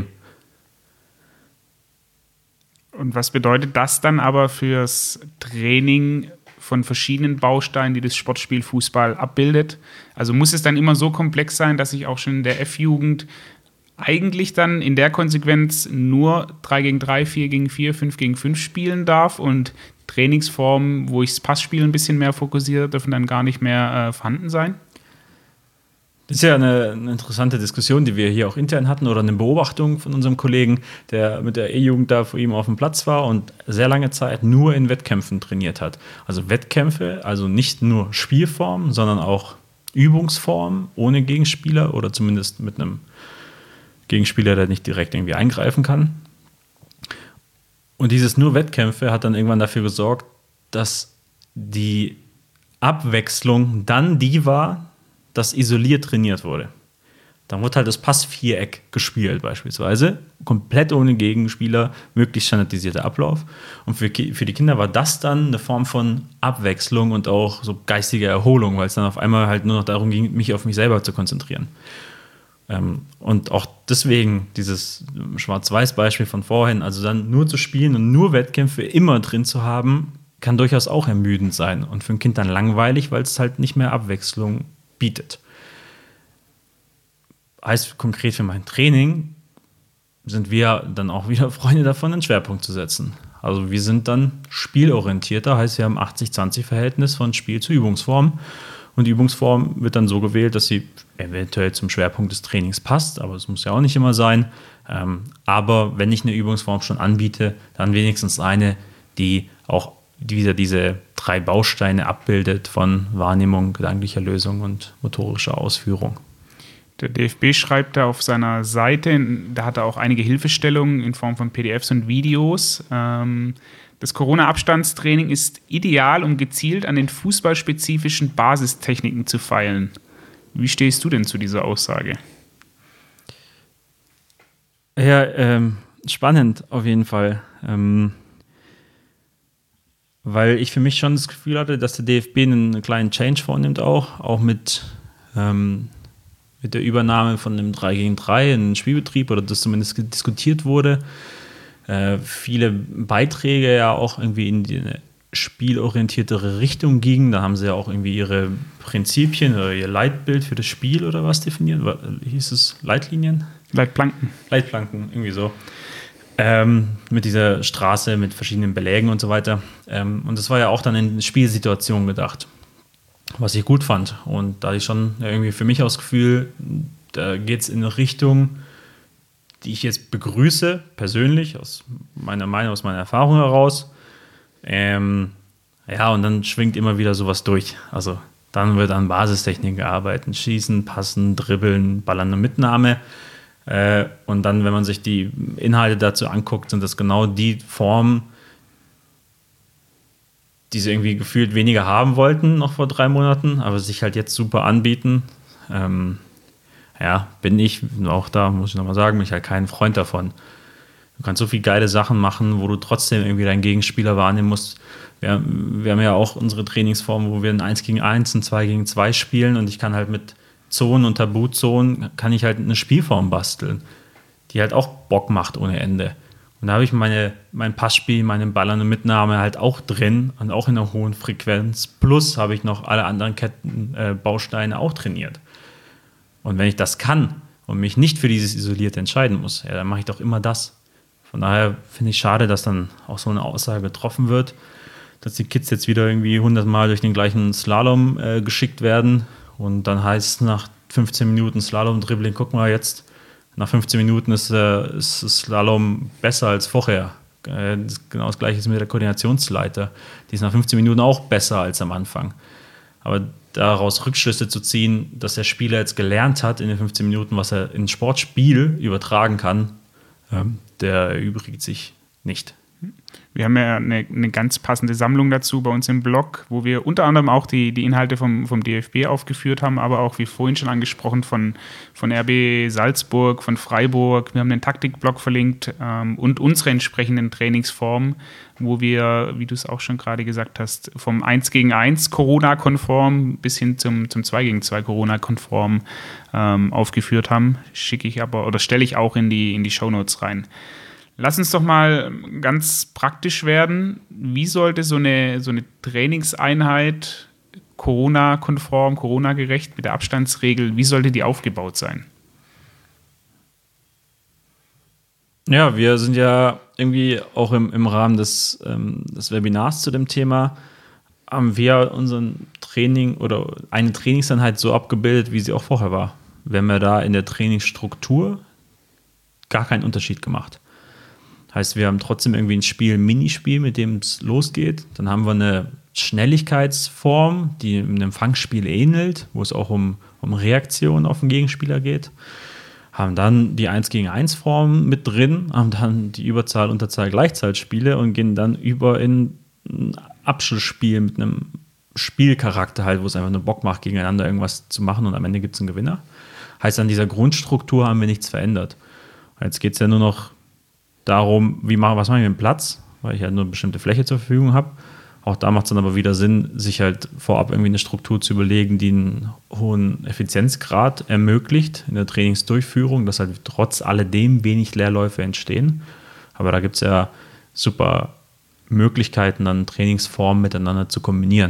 Und was bedeutet das dann aber fürs Training von verschiedenen Bausteinen, die das Sportspiel Fußball abbildet? Also muss es dann immer so komplex sein, dass ich auch schon in der F-Jugend eigentlich dann in der Konsequenz nur drei gegen drei, vier gegen vier, fünf gegen fünf spielen darf und Trainingsformen, wo ich das Passspiel ein bisschen mehr fokussiere, dürfen dann gar nicht mehr äh, vorhanden sein? Das ist ja eine, eine interessante Diskussion, die wir hier auch intern hatten oder eine Beobachtung von unserem Kollegen, der mit der E-Jugend da vor ihm auf dem Platz war und sehr lange Zeit nur in Wettkämpfen trainiert hat. Also Wettkämpfe, also nicht nur Spielformen, sondern auch Übungsformen ohne Gegenspieler oder zumindest mit einem Gegenspieler, der nicht direkt irgendwie eingreifen kann. Und dieses nur Wettkämpfe hat dann irgendwann dafür gesorgt, dass die Abwechslung dann die war, das isoliert trainiert wurde. Dann wurde halt das Passviereck gespielt beispielsweise, komplett ohne Gegenspieler, möglichst standardisierter Ablauf. Und für, für die Kinder war das dann eine Form von Abwechslung und auch so geistige Erholung, weil es dann auf einmal halt nur noch darum ging, mich auf mich selber zu konzentrieren. Ähm, und auch deswegen dieses Schwarz-Weiß-Beispiel von vorhin, also dann nur zu spielen und nur Wettkämpfe immer drin zu haben, kann durchaus auch ermüdend sein und für ein Kind dann langweilig, weil es halt nicht mehr Abwechslung bietet. Heißt konkret für mein Training sind wir dann auch wieder Freunde davon, einen Schwerpunkt zu setzen. Also wir sind dann spielorientierter, heißt wir haben achtzig zwanzig Verhältnis von Spiel zu Übungsform und die Übungsform wird dann so gewählt, dass sie eventuell zum Schwerpunkt des Trainings passt, aber es muss ja auch nicht immer sein. Aber wenn ich eine Übungsform schon anbiete, dann wenigstens eine, die auch wieder diese drei Bausteine abbildet von Wahrnehmung, gedanklicher Lösung und motorischer Ausführung. Der D F B schreibt da auf seiner Seite, da hat er auch einige Hilfestellungen in Form von P D Fs und Videos. Das Corona-Abstandstraining ist ideal, um gezielt an den fußballspezifischen Basistechniken zu feilen. Wie stehst du denn zu dieser Aussage? Ja, ähm, spannend auf jeden Fall. Ähm, weil ich für mich schon das Gefühl hatte, dass der D F B einen kleinen Change vornimmt auch, auch mit, ähm, mit der Übernahme von einem drei gegen drei in den Spielbetrieb oder das zumindest diskutiert wurde. Äh, viele Beiträge ja auch irgendwie in die spielorientiertere Richtung gingen. Da haben sie ja auch irgendwie ihre Prinzipien oder ihr Leitbild für das Spiel oder was definiert. Hieß es Leitlinien? Leitplanken. Leitplanken, irgendwie so. Ähm, mit dieser Straße, mit verschiedenen Belägen und so weiter. Ähm, und das war ja auch dann in Spielsituationen gedacht, was ich gut fand. Und da hatte ich schon irgendwie für mich auch das Gefühl, da geht es in eine Richtung, die ich jetzt begrüße, persönlich, aus meiner Meinung, aus meiner Erfahrung heraus. Ähm, ja, und dann schwingt immer wieder sowas durch. Also dann wird an Basistechniken gearbeitet, Schießen, Passen, Dribbeln, Ballern und Mitnahme. Äh, und dann, wenn man sich die Inhalte dazu anguckt, sind das genau die Formen, die sie irgendwie gefühlt weniger haben wollten, noch vor drei Monaten, aber sich halt jetzt super anbieten. Ähm, ja, bin ich, auch da muss ich nochmal sagen, bin ich halt kein Freund davon. Du kannst so viele geile Sachen machen, wo du trotzdem irgendwie deinen Gegenspieler wahrnehmen musst. Wir, wir haben ja auch unsere Trainingsform, wo wir ein eins gegen eins, ein zwei gegen zwei spielen und ich kann halt mit Zonen und Tabuzonen kann ich halt eine Spielform basteln, die halt auch Bock macht ohne Ende. Und da habe ich meine, mein Passspiel, meine Ballern und Mitnahme halt auch drin und auch in einer hohen Frequenz. Plus habe ich noch alle anderen Kettenbausteine äh, auch trainiert. Und wenn ich das kann und mich nicht für dieses Isolierte entscheiden muss, ja, dann mache ich doch immer das. Von daher finde ich schade, dass dann auch so eine Aussage getroffen wird, dass die Kids jetzt wieder irgendwie hundertmal durch den gleichen Slalom äh, geschickt werden. Und dann heißt es nach fünfzehn Minuten Slalom-Dribbling, guck mal jetzt, nach fünfzehn Minuten ist, äh, ist Slalom besser als vorher. Äh, das genau das Gleiche ist mit der Koordinationsleiter. Die ist nach fünfzehn Minuten auch besser als am Anfang. Aber daraus Rückschlüsse zu ziehen, dass der Spieler jetzt gelernt hat in den fünfzehn Minuten, was er in Sportspiel übertragen kann, ähm, der erübrigt sich nicht. Wir haben ja eine, eine ganz passende Sammlung dazu bei uns im Blog, wo wir unter anderem auch die, die Inhalte vom, vom D F B aufgeführt haben, aber auch, wie vorhin schon angesprochen, von, von R B Salzburg, von Freiburg. Wir haben den Taktikblog verlinkt ähm, und unsere entsprechenden Trainingsformen, wo wir, wie du es auch schon gerade gesagt hast, vom eins gegen eins Corona-konform bis hin zum, zum zwei gegen zwei Corona-konform ähm, aufgeführt haben. Schicke ich aber oder stelle ich auch in die, in die Shownotes rein. Lass uns doch mal ganz praktisch werden. Wie sollte so eine, so eine Trainingseinheit Corona-konform, Corona-gerecht mit der Abstandsregel, wie sollte die aufgebaut sein? Ja, wir sind ja irgendwie auch im, im Rahmen des, ähm, des Webinars zu dem Thema, haben wir unseren Training oder eine Trainingseinheit so abgebildet, wie sie auch vorher war. Wir haben ja da in der Trainingsstruktur gar keinen Unterschied gemacht. Heißt, wir haben trotzdem irgendwie ein Spiel, ein Minispiel, mit dem es losgeht. Dann haben wir eine Schnelligkeitsform, die einem Fangspiel ähnelt, wo es auch um, um Reaktion auf den Gegenspieler geht. Haben dann die eins gegen eins Form mit drin, haben dann die Überzahl, Unterzahl, Gleichzahlspiele und gehen dann über in ein Abschlussspiel mit einem Spielcharakter halt, wo es einfach nur Bock macht, gegeneinander irgendwas zu machen und am Ende gibt es einen Gewinner. Heißt, an dieser Grundstruktur haben wir nichts verändert. Jetzt geht es ja nur noch darum, wie machen, was mache ich mit dem Platz, weil ich halt nur eine bestimmte Fläche zur Verfügung habe. Auch da macht es dann aber wieder Sinn, sich halt vorab irgendwie eine Struktur zu überlegen, die einen hohen Effizienzgrad ermöglicht in der Trainingsdurchführung, dass halt trotz alledem wenig Leerläufe entstehen. Aber da gibt es ja super Möglichkeiten, dann Trainingsformen miteinander zu kombinieren.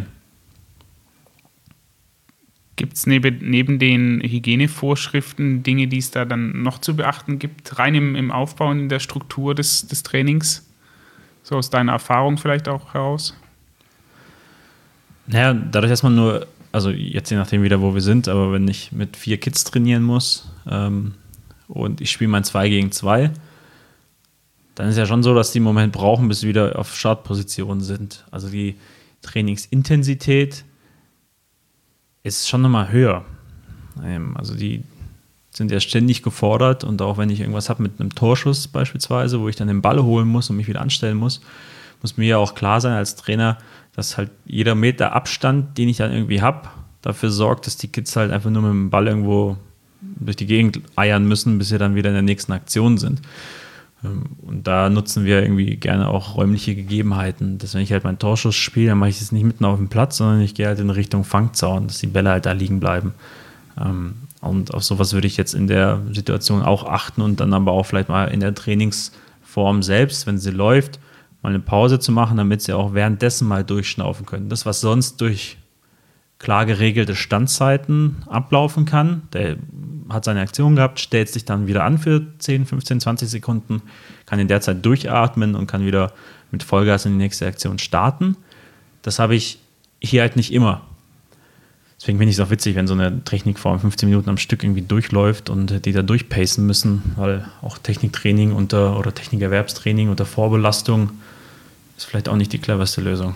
Gibt es neben, neben den Hygienevorschriften Dinge, die es da dann noch zu beachten gibt, rein im, im Aufbau in der Struktur des, des Trainings? So aus deiner Erfahrung vielleicht auch heraus? Naja, dadurch, dass man nur, also jetzt je nachdem wieder, wo wir sind, aber wenn ich mit vier Kids trainieren muss ähm, und ich spiele mein zwei gegen zwei, dann ist ja schon so, dass die einen Moment brauchen, bis sie wieder auf Startposition sind. Also die Trainingsintensität ist schon nochmal höher. Also die sind ja ständig gefordert und auch wenn ich irgendwas habe mit einem Torschuss beispielsweise, wo ich dann den Ball holen muss und mich wieder anstellen muss, muss mir ja auch klar sein als Trainer, dass halt jeder Meter Abstand, den ich dann irgendwie habe, dafür sorgt, dass die Kids halt einfach nur mit dem Ball irgendwo durch die Gegend eiern müssen, bis sie dann wieder in der nächsten Aktion sind. Und da nutzen wir irgendwie gerne auch räumliche Gegebenheiten. Dass wenn ich halt meinen Torschuss spiele, dann mache ich es nicht mitten auf dem Platz, sondern ich gehe halt in Richtung Fangzaun, dass die Bälle halt da liegen bleiben. Und auf sowas würde ich jetzt in der Situation auch achten und dann aber auch vielleicht mal in der Trainingsform selbst, wenn sie läuft, mal eine Pause zu machen, damit sie auch währenddessen mal durchschnaufen können. Das, was sonst durch klar geregelte Standzeiten ablaufen kann, der hat seine Aktion gehabt, stellt sich dann wieder an für zehn, fünfzehn, zwanzig Sekunden, kann in der Zeit durchatmen und kann wieder mit Vollgas in die nächste Aktion starten. Das habe ich hier halt nicht immer. Deswegen finde ich es auch witzig, wenn so eine Technikform fünfzehn Minuten am Stück irgendwie durchläuft und die da durchpacen müssen, weil auch Techniktraining unter oder Technikerwerbstraining unter Vorbelastung ist vielleicht auch nicht die cleverste Lösung.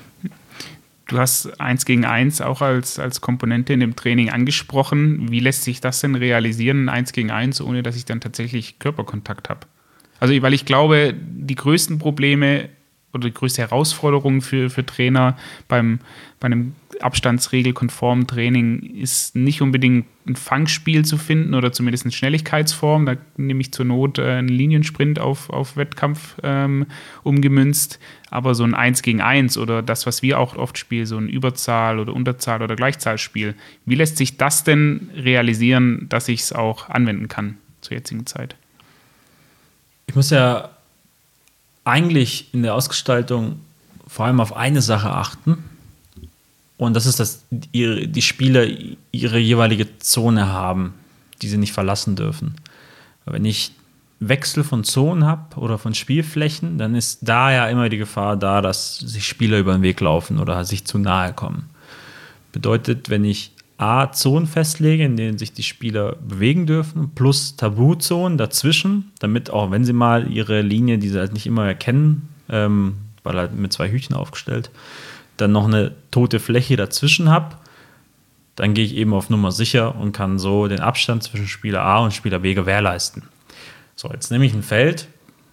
Du hast eins gegen eins auch als, als Komponente in dem Training angesprochen. Wie lässt sich das denn realisieren, eins gegen eins, ohne dass ich dann tatsächlich Körperkontakt habe? Also, weil ich glaube, die größten Probleme oder die größte Herausforderung für, für Trainer beim, bei einem abstandsregelkonformen Training ist nicht unbedingt ein Fangspiel zu finden oder zumindest eine Schnelligkeitsform. Da nehme ich zur Not äh, einen Liniensprint auf, auf Wettkampf ähm, umgemünzt. Aber so ein eins gegen eins oder das, was wir auch oft spielen, so ein Überzahl- oder Unterzahl- oder Gleichzahlspiel. Wie lässt sich das denn realisieren, dass ich es auch anwenden kann zur jetzigen Zeit? Ich muss ja eigentlich in der Ausgestaltung vor allem auf eine Sache achten. Und das ist, dass ihre, die Spieler ihre jeweilige Zone haben, die sie nicht verlassen dürfen. Wenn ich Wechsel von Zonen habe oder von Spielflächen, dann ist da ja immer die Gefahr da, dass sich Spieler über den Weg laufen oder sich zu nahe kommen. Bedeutet, wenn ich A, Zonen festlege, in denen sich die Spieler bewegen dürfen, plus Tabuzonen dazwischen, damit auch, wenn sie mal ihre Linie, die sie halt nicht immer erkennen, ähm, weil halt mit zwei Hütchen aufgestellt, dann noch eine tote Fläche dazwischen habe, dann gehe ich eben auf Nummer sicher und kann so den Abstand zwischen Spieler A und Spieler B gewährleisten. So, jetzt nehme ich ein Feld,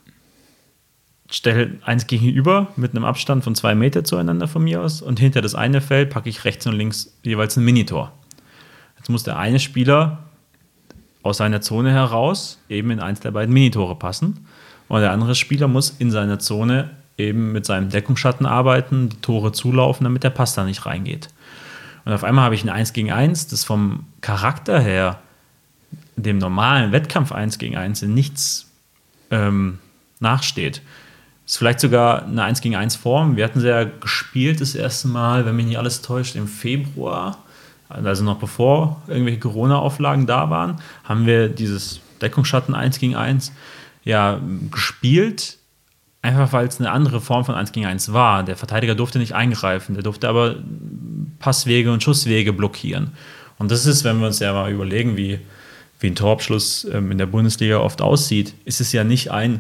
stelle eins gegenüber mit einem Abstand von zwei Meter zueinander von mir aus und hinter das eine Feld packe ich rechts und links jeweils ein Minitor. Jetzt muss der eine Spieler aus seiner Zone heraus eben in eins der beiden Minitore passen und der andere Spieler muss in seiner Zone eben mit seinem Deckungsschatten arbeiten, die Tore zulaufen, damit der Pass da nicht reingeht. Und auf einmal habe ich ein eins gegen eins, das vom Charakter her dem normalen Wettkampf eins gegen eins in nichts ähm, nachsteht. Ist vielleicht sogar eine eins gegen eins Form. Wir hatten sie ja gespielt das erste Mal, wenn mich nicht alles täuscht, im Februar, also noch bevor irgendwelche Corona-Auflagen da waren, haben wir dieses Deckungsschatten eins gegen eins ja gespielt, einfach weil es eine andere Form von eins gegen eins war. Der Verteidiger durfte nicht eingreifen, der durfte aber Passwege und Schusswege blockieren. Und das ist, wenn wir uns ja mal überlegen, wie, wie ein Torabschluss ähm, in der Bundesliga oft aussieht, ist es ja nicht ein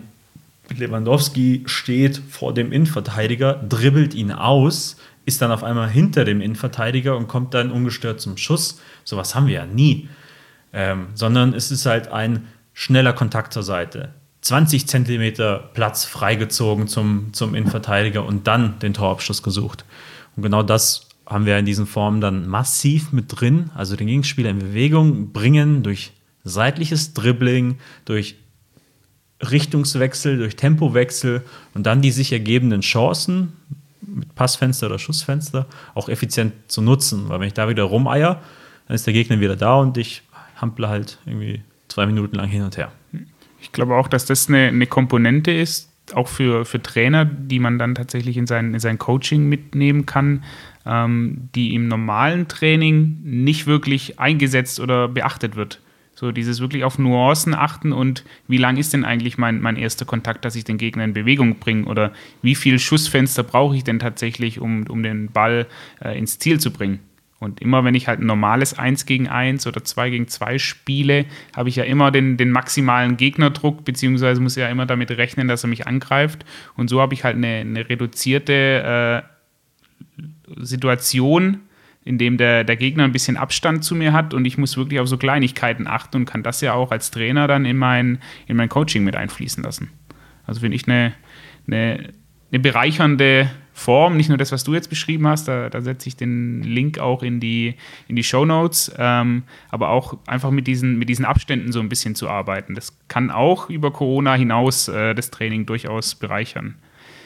Lewandowski steht vor dem Innenverteidiger, dribbelt ihn aus, ist dann auf einmal hinter dem Innenverteidiger und kommt dann ungestört zum Schuss. Sowas haben wir ja nie. Ähm, sondern es ist halt ein schneller Kontakt zur Seite. zwanzig Zentimeter Platz freigezogen zum, zum Innenverteidiger und dann den Torabschluss gesucht. Und genau das haben wir in diesen Formen dann massiv mit drin. Also den Gegenspieler in Bewegung bringen durch seitliches Dribbling, durch Richtungswechsel, durch Tempowechsel und dann die sich ergebenden Chancen mit Passfenster oder Schussfenster auch effizient zu nutzen. Weil wenn ich da wieder rumeier, dann ist der Gegner wieder da und ich hample halt irgendwie zwei Minuten lang hin und her. Ich glaube auch, dass das eine, eine Komponente ist, auch für, für Trainer, die man dann tatsächlich in sein, in sein Coaching mitnehmen kann, ähm, die im normalen Training nicht wirklich eingesetzt oder beachtet wird. So dieses wirklich auf Nuancen achten und wie lang ist denn eigentlich mein, mein erster Kontakt, dass ich den Gegner in Bewegung bringe oder wie viel Schussfenster brauche ich denn tatsächlich, um, um den Ball äh, ins Ziel zu bringen. Und immer wenn ich halt ein normales eins gegen eins oder zwei gegen zwei spiele, habe ich ja immer den, den maximalen Gegnerdruck, beziehungsweise muss ja immer damit rechnen, dass er mich angreift. Und so habe ich halt eine, eine reduzierte äh, Situation, in dem der, der Gegner ein bisschen Abstand zu mir hat und ich muss wirklich auf so Kleinigkeiten achten und kann das ja auch als Trainer dann in mein, in mein Coaching mit einfließen lassen. Also finde ich eine, eine, eine bereichernde Form, nicht nur das, was du jetzt beschrieben hast, da, da setze ich den Link auch in die, in die Shownotes, ähm, aber auch einfach mit diesen, mit diesen Abständen so ein bisschen zu arbeiten. Das kann auch über Corona hinaus äh, das Training durchaus bereichern.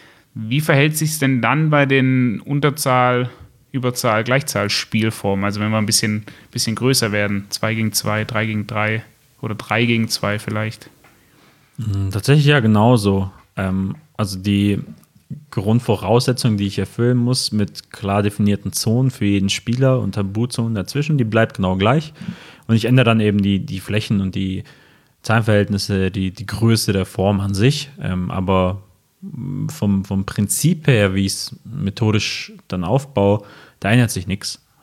Wie verhält sich es denn dann bei den Unterzahl- Überzahl, Gleichzahl-Spielformen, also wenn wir ein bisschen, bisschen größer werden, zwei gegen zwei, drei gegen drei oder drei gegen zwei vielleicht? Tatsächlich ja genauso. Ähm, also die Grundvoraussetzung, die ich erfüllen muss mit klar definierten Zonen für jeden Spieler und Tabuzonen dazwischen, die bleibt genau gleich. Und ich ändere dann eben die, die Flächen und die Zahlenverhältnisse, die, die Größe der Form an sich, ähm, aber Vom, vom Prinzip her, wie ich es methodisch dann aufbaue, da ändert sich nichts.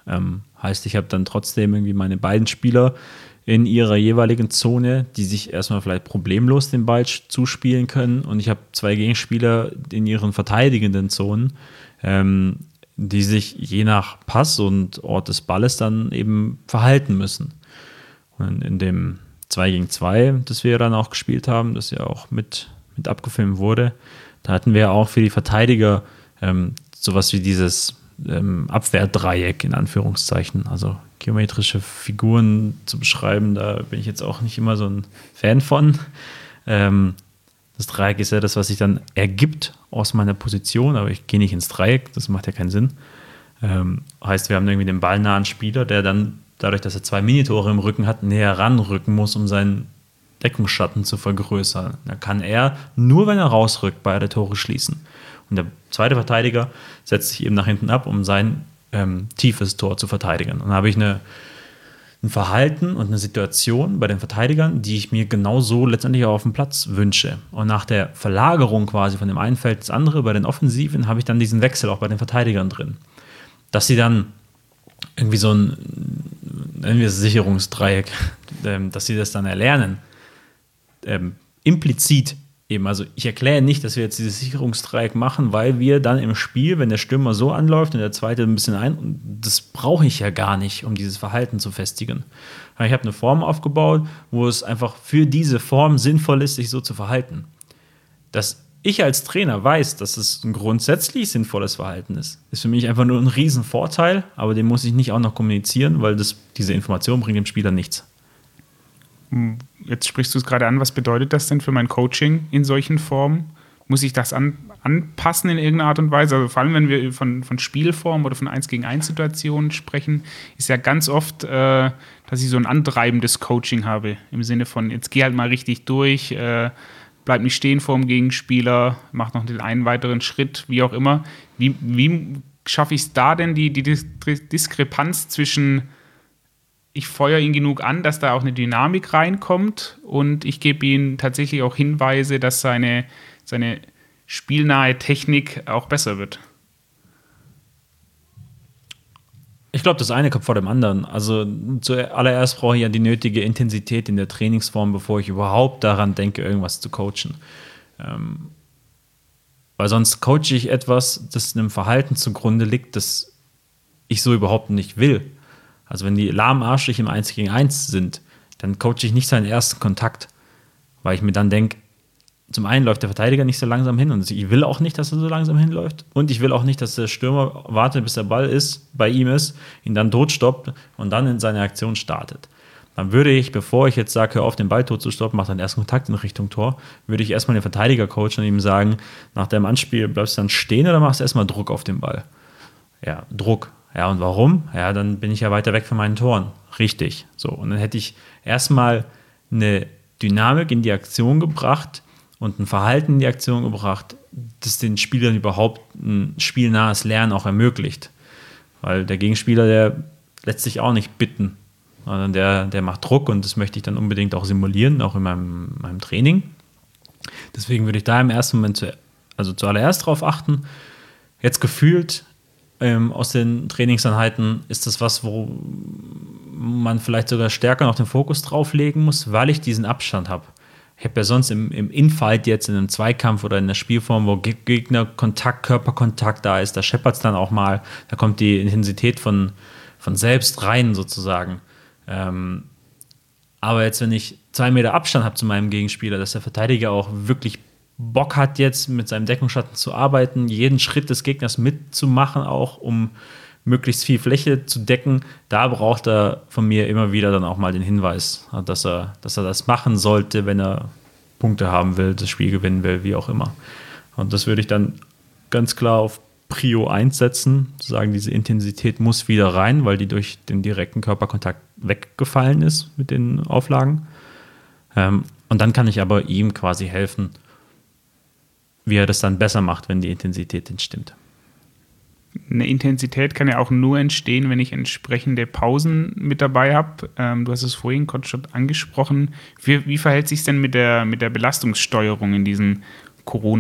Ähm, heißt, ich habe dann trotzdem irgendwie meine beiden Spieler in ihrer jeweiligen Zone, die sich erstmal vielleicht problemlos den Ball zuspielen können. Und ich habe zwei Gegenspieler in ihren verteidigenden Zonen, ähm, die sich je nach Pass und Ort des Balles dann eben verhalten müssen. Und in dem zwei gegen zwei, das wir dann auch gespielt haben, das ja auch mit, mit abgefilmt wurde, da hatten wir auch für die Verteidiger ähm, sowas wie dieses ähm, Abwehrdreieck in Anführungszeichen, also geometrische Figuren zu beschreiben, da bin ich jetzt auch nicht immer so ein Fan von. Ähm, das Dreieck ist ja das, was sich dann ergibt aus meiner Position, aber ich gehe nicht ins Dreieck, das macht ja keinen Sinn. Ähm, heißt, wir haben irgendwie den ballnahen Spieler, der dann, dadurch, dass er zwei Minitore im Rücken hat, näher ranrücken muss, um seinen Deckungsschatten zu vergrößern. Da kann er, nur wenn er rausrückt, beide Tore schließen. Und der zweite Verteidiger setzt sich eben nach hinten ab, um sein ähm, tiefes Tor zu verteidigen. Und dann habe ich eine, ein Verhalten und eine Situation bei den Verteidigern, die ich mir genau so letztendlich auch auf dem Platz wünsche. Und nach der Verlagerung quasi von dem einen Feld ins andere bei den Offensiven habe ich dann diesen Wechsel auch bei den Verteidigern drin. Dass sie dann irgendwie so ein, nennen wir es Sicherungsdreieck, ähm, dass sie das dann erlernen, ähm, implizit eben, also ich erkläre nicht, dass wir jetzt dieses Sicherungsdreieck machen, weil wir dann im Spiel, wenn der Stürmer so anläuft und der zweite ein bisschen ein, und das brauche ich ja gar nicht, um dieses Verhalten zu festigen. Ich habe eine Form aufgebaut, wo es einfach für diese Form sinnvoll ist, sich so zu verhalten. Dass ich als Trainer weiß, dass es ein grundsätzlich sinnvolles Verhalten ist, ist für mich einfach nur ein Riesenvorteil, aber den muss ich nicht auch noch kommunizieren, weil das, diese Information bringt dem Spieler nichts. Jetzt sprichst du es gerade an, was bedeutet das denn für mein Coaching in solchen Formen? Muss ich das an, anpassen in irgendeiner Art und Weise? Also vor allem, wenn wir von, von Spielformen oder von eins gegen eins Situationen sprechen, ist ja ganz oft, äh, dass ich so ein antreibendes Coaching habe, im Sinne von, jetzt geh halt mal richtig durch, äh, bleib nicht stehen vor dem Gegenspieler, mach noch den einen weiteren Schritt, wie auch immer. Wie, wie schaffe ich es da denn, die, die Diskrepanz zwischen ich feuere ihn genug an, dass da auch eine Dynamik reinkommt und ich gebe ihm tatsächlich auch Hinweise, dass seine, seine spielnahe Technik auch besser wird? Ich glaube, das eine kommt vor dem anderen. Also zuallererst brauche ich ja die nötige Intensität in der Trainingsform, bevor ich überhaupt daran denke, irgendwas zu coachen. Ähm, weil sonst coache ich etwas, das einem Verhalten zugrunde liegt, das ich so überhaupt nicht will. Also wenn die lahmarschig im eins gegen eins sind, dann coache ich nicht seinen ersten Kontakt, weil ich mir dann denke, zum einen läuft der Verteidiger nicht so langsam hin und ich will auch nicht, dass er so langsam hinläuft und ich will auch nicht, dass der Stürmer wartet, bis der Ball ist, bei ihm ist, ihn dann tot stoppt und dann in seine Aktion startet. Dann würde ich, bevor ich jetzt sage, hör auf, den Ball tot zu stoppen, mach deinen ersten Kontakt in Richtung Tor, würde ich erstmal den Verteidiger coachen und ihm sagen, nach deinem Anspiel bleibst du dann stehen oder machst du erstmal Druck auf den Ball? Ja, Druck. Ja, und warum? Ja, dann bin ich ja weiter weg von meinen Toren. Richtig. So, und dann hätte ich erstmal eine Dynamik in die Aktion gebracht und ein Verhalten in die Aktion gebracht, das den Spielern überhaupt ein spielnahes Lernen auch ermöglicht. Weil der Gegenspieler, der lässt sich auch nicht bitten, sondern der, der macht Druck und das möchte ich dann unbedingt auch simulieren, auch in meinem, meinem Training. Deswegen würde ich da im ersten Moment zu, also zuallererst drauf achten. Jetzt gefühlt Ähm, aus den Trainingseinheiten ist das was, wo man vielleicht sogar stärker noch den Fokus drauf legen muss, weil ich diesen Abstand habe. Ich habe ja sonst im, im Infight jetzt in einem Zweikampf oder in der Spielform, wo Gegnerkontakt, Körperkontakt da ist, da scheppert es dann auch mal, da kommt die Intensität von, von selbst rein sozusagen. Ähm, aber jetzt, wenn ich zwei Meter Abstand habe zu meinem Gegenspieler, dass der Verteidiger auch wirklich Bock hat jetzt mit seinem Deckungsschatten zu arbeiten, jeden Schritt des Gegners mitzumachen, auch um möglichst viel Fläche zu decken, da braucht er von mir immer wieder dann auch mal den Hinweis, dass er, dass er das machen sollte, wenn er Punkte haben will, das Spiel gewinnen will, wie auch immer. Und das würde ich dann ganz klar auf Prio eins setzen, zu sagen, diese Intensität muss wieder rein, weil die durch den direkten Körperkontakt weggefallen ist mit den Auflagen. Ähm, und dann kann ich aber ihm quasi helfen, wie er das dann besser macht, wenn die Intensität denn stimmt. Eine Intensität kann ja auch nur entstehen, wenn ich entsprechende Pausen mit dabei habe. Ähm, du hast es vorhin kurz schon angesprochen. Wie, wie verhält sich es denn mit der, mit der Belastungssteuerung in diesen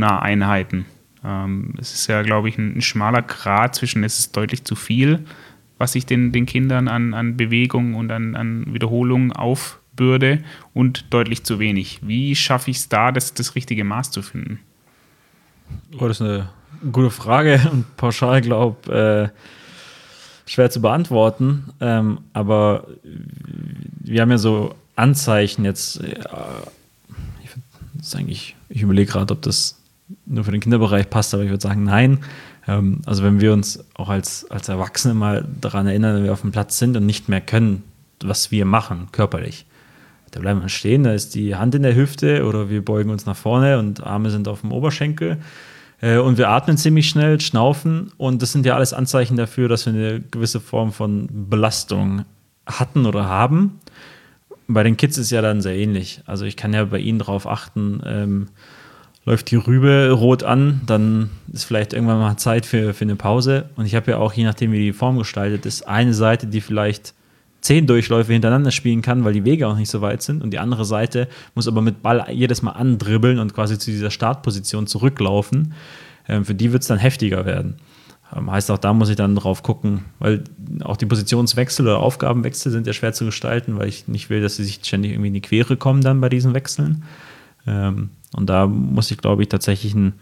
Corona-Einheiten? Ähm, es ist ja, glaube ich, ein, ein schmaler Grat zwischen, es ist deutlich zu viel was ich den, den Kindern an, an Bewegung und an, an Wiederholung aufbürde und deutlich zu wenig. Wie schaffe ich es da, das, das richtige Maß zu finden? Oh, das ist eine gute Frage und pauschal, glaube äh, schwer zu beantworten. Ähm, aber wir haben ja so Anzeichen jetzt. Äh, ich, das ist eigentlich, ich überlege gerade, ob das nur für den Kinderbereich passt, aber ich würde sagen, nein. Ähm, also wenn wir uns auch als, als Erwachsene mal daran erinnern, wenn wir auf dem Platz sind und nicht mehr können, was wir machen, körperlich. Da bleiben wir stehen, da ist die Hand in der Hüfte oder wir beugen uns nach vorne und Arme sind auf dem Oberschenkel. Und wir atmen ziemlich schnell, schnaufen und das sind ja alles Anzeichen dafür, dass wir eine gewisse Form von Belastung hatten oder haben. Bei den Kids ist es ja dann sehr ähnlich. Also ich kann ja bei ihnen darauf achten, ähm, läuft die Rübe rot an, dann ist vielleicht irgendwann mal Zeit für, für eine Pause. Und ich habe ja auch, je nachdem wie die Form gestaltet ist, eine Seite, die vielleicht zehn Durchläufe hintereinander spielen kann, weil die Wege auch nicht so weit sind. Und die andere Seite muss aber mit Ball jedes Mal andribbeln und quasi zu dieser Startposition zurücklaufen. Ähm, für die wird es dann heftiger werden. Ähm, heißt auch, da muss ich dann drauf gucken, weil auch die Positionswechsel oder Aufgabenwechsel sind ja schwer zu gestalten, weil ich nicht will, dass sie sich ständig irgendwie in die Quere kommen dann bei diesen Wechseln. Ähm, und da muss ich, glaube ich, tatsächlich ein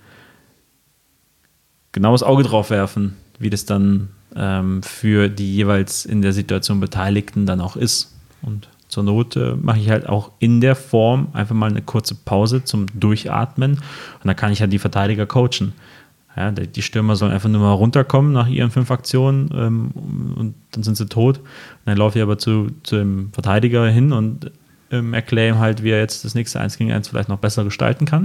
genaues Auge drauf werfen, wie das dann ähm, für die jeweils in der Situation Beteiligten dann auch ist. Und zur Not äh, mache ich halt auch in der Form einfach mal eine kurze Pause zum Durchatmen und dann kann ich halt die Verteidiger coachen. Ja, die Stürmer sollen einfach nur mal runterkommen nach ihren fünf Aktionen ähm, und dann sind sie tot. Und dann laufe ich aber zu, zu dem Verteidiger hin und ähm, erkläre ihm halt, wie er jetzt das nächste eins gegen eins vielleicht noch besser gestalten kann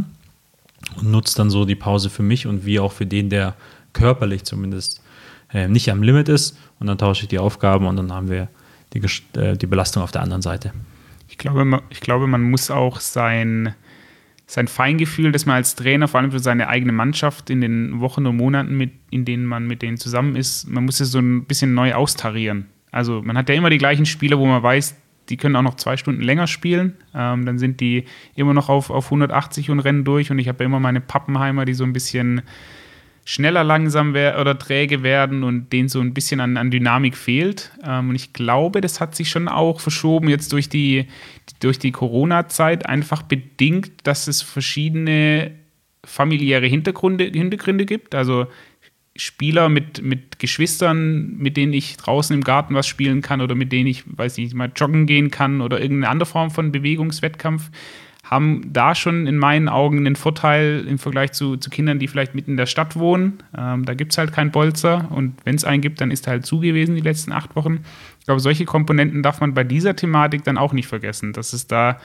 und nutze dann so die Pause für mich und wie auch für den, der körperlich zumindest äh, nicht am Limit ist, und dann tausche ich die Aufgaben und dann haben wir die, äh, die Belastung auf der anderen Seite. Ich glaube, man, ich glaube, man muss auch sein, sein Feingefühl, das man als Trainer, vor allem für seine eigene Mannschaft in den Wochen und Monaten, mit, in denen man mit denen zusammen ist, man muss es so ein bisschen neu austarieren. Also man hat ja immer die gleichen Spieler, wo man weiß, die können auch noch zwei Stunden länger spielen. Ähm, dann sind die immer noch auf, auf hundertachtzig und rennen durch. Und ich habe ja immer meine Pappenheimer, die so ein bisschen schneller langsam wer- oder träge werden und denen so ein bisschen an, an Dynamik fehlt. Ähm, und ich glaube, das hat sich schon auch verschoben jetzt durch die, durch die Corona-Zeit, einfach bedingt, dass es verschiedene familiäre Hintergründe, Hintergründe gibt. Also Spieler mit, mit Geschwistern, mit denen ich draußen im Garten was spielen kann oder mit denen ich, weiß nicht, mal joggen gehen kann oder irgendeine andere Form von Bewegungswettkampf, haben da schon in meinen Augen einen Vorteil im Vergleich zu, zu Kindern, die vielleicht mitten in der Stadt wohnen. Ähm, da gibt es halt keinen Bolzer und wenn es einen gibt, dann ist er halt zu gewesen die letzten acht Wochen. Ich glaube, solche Komponenten darf man bei dieser Thematik dann auch nicht vergessen, dass es da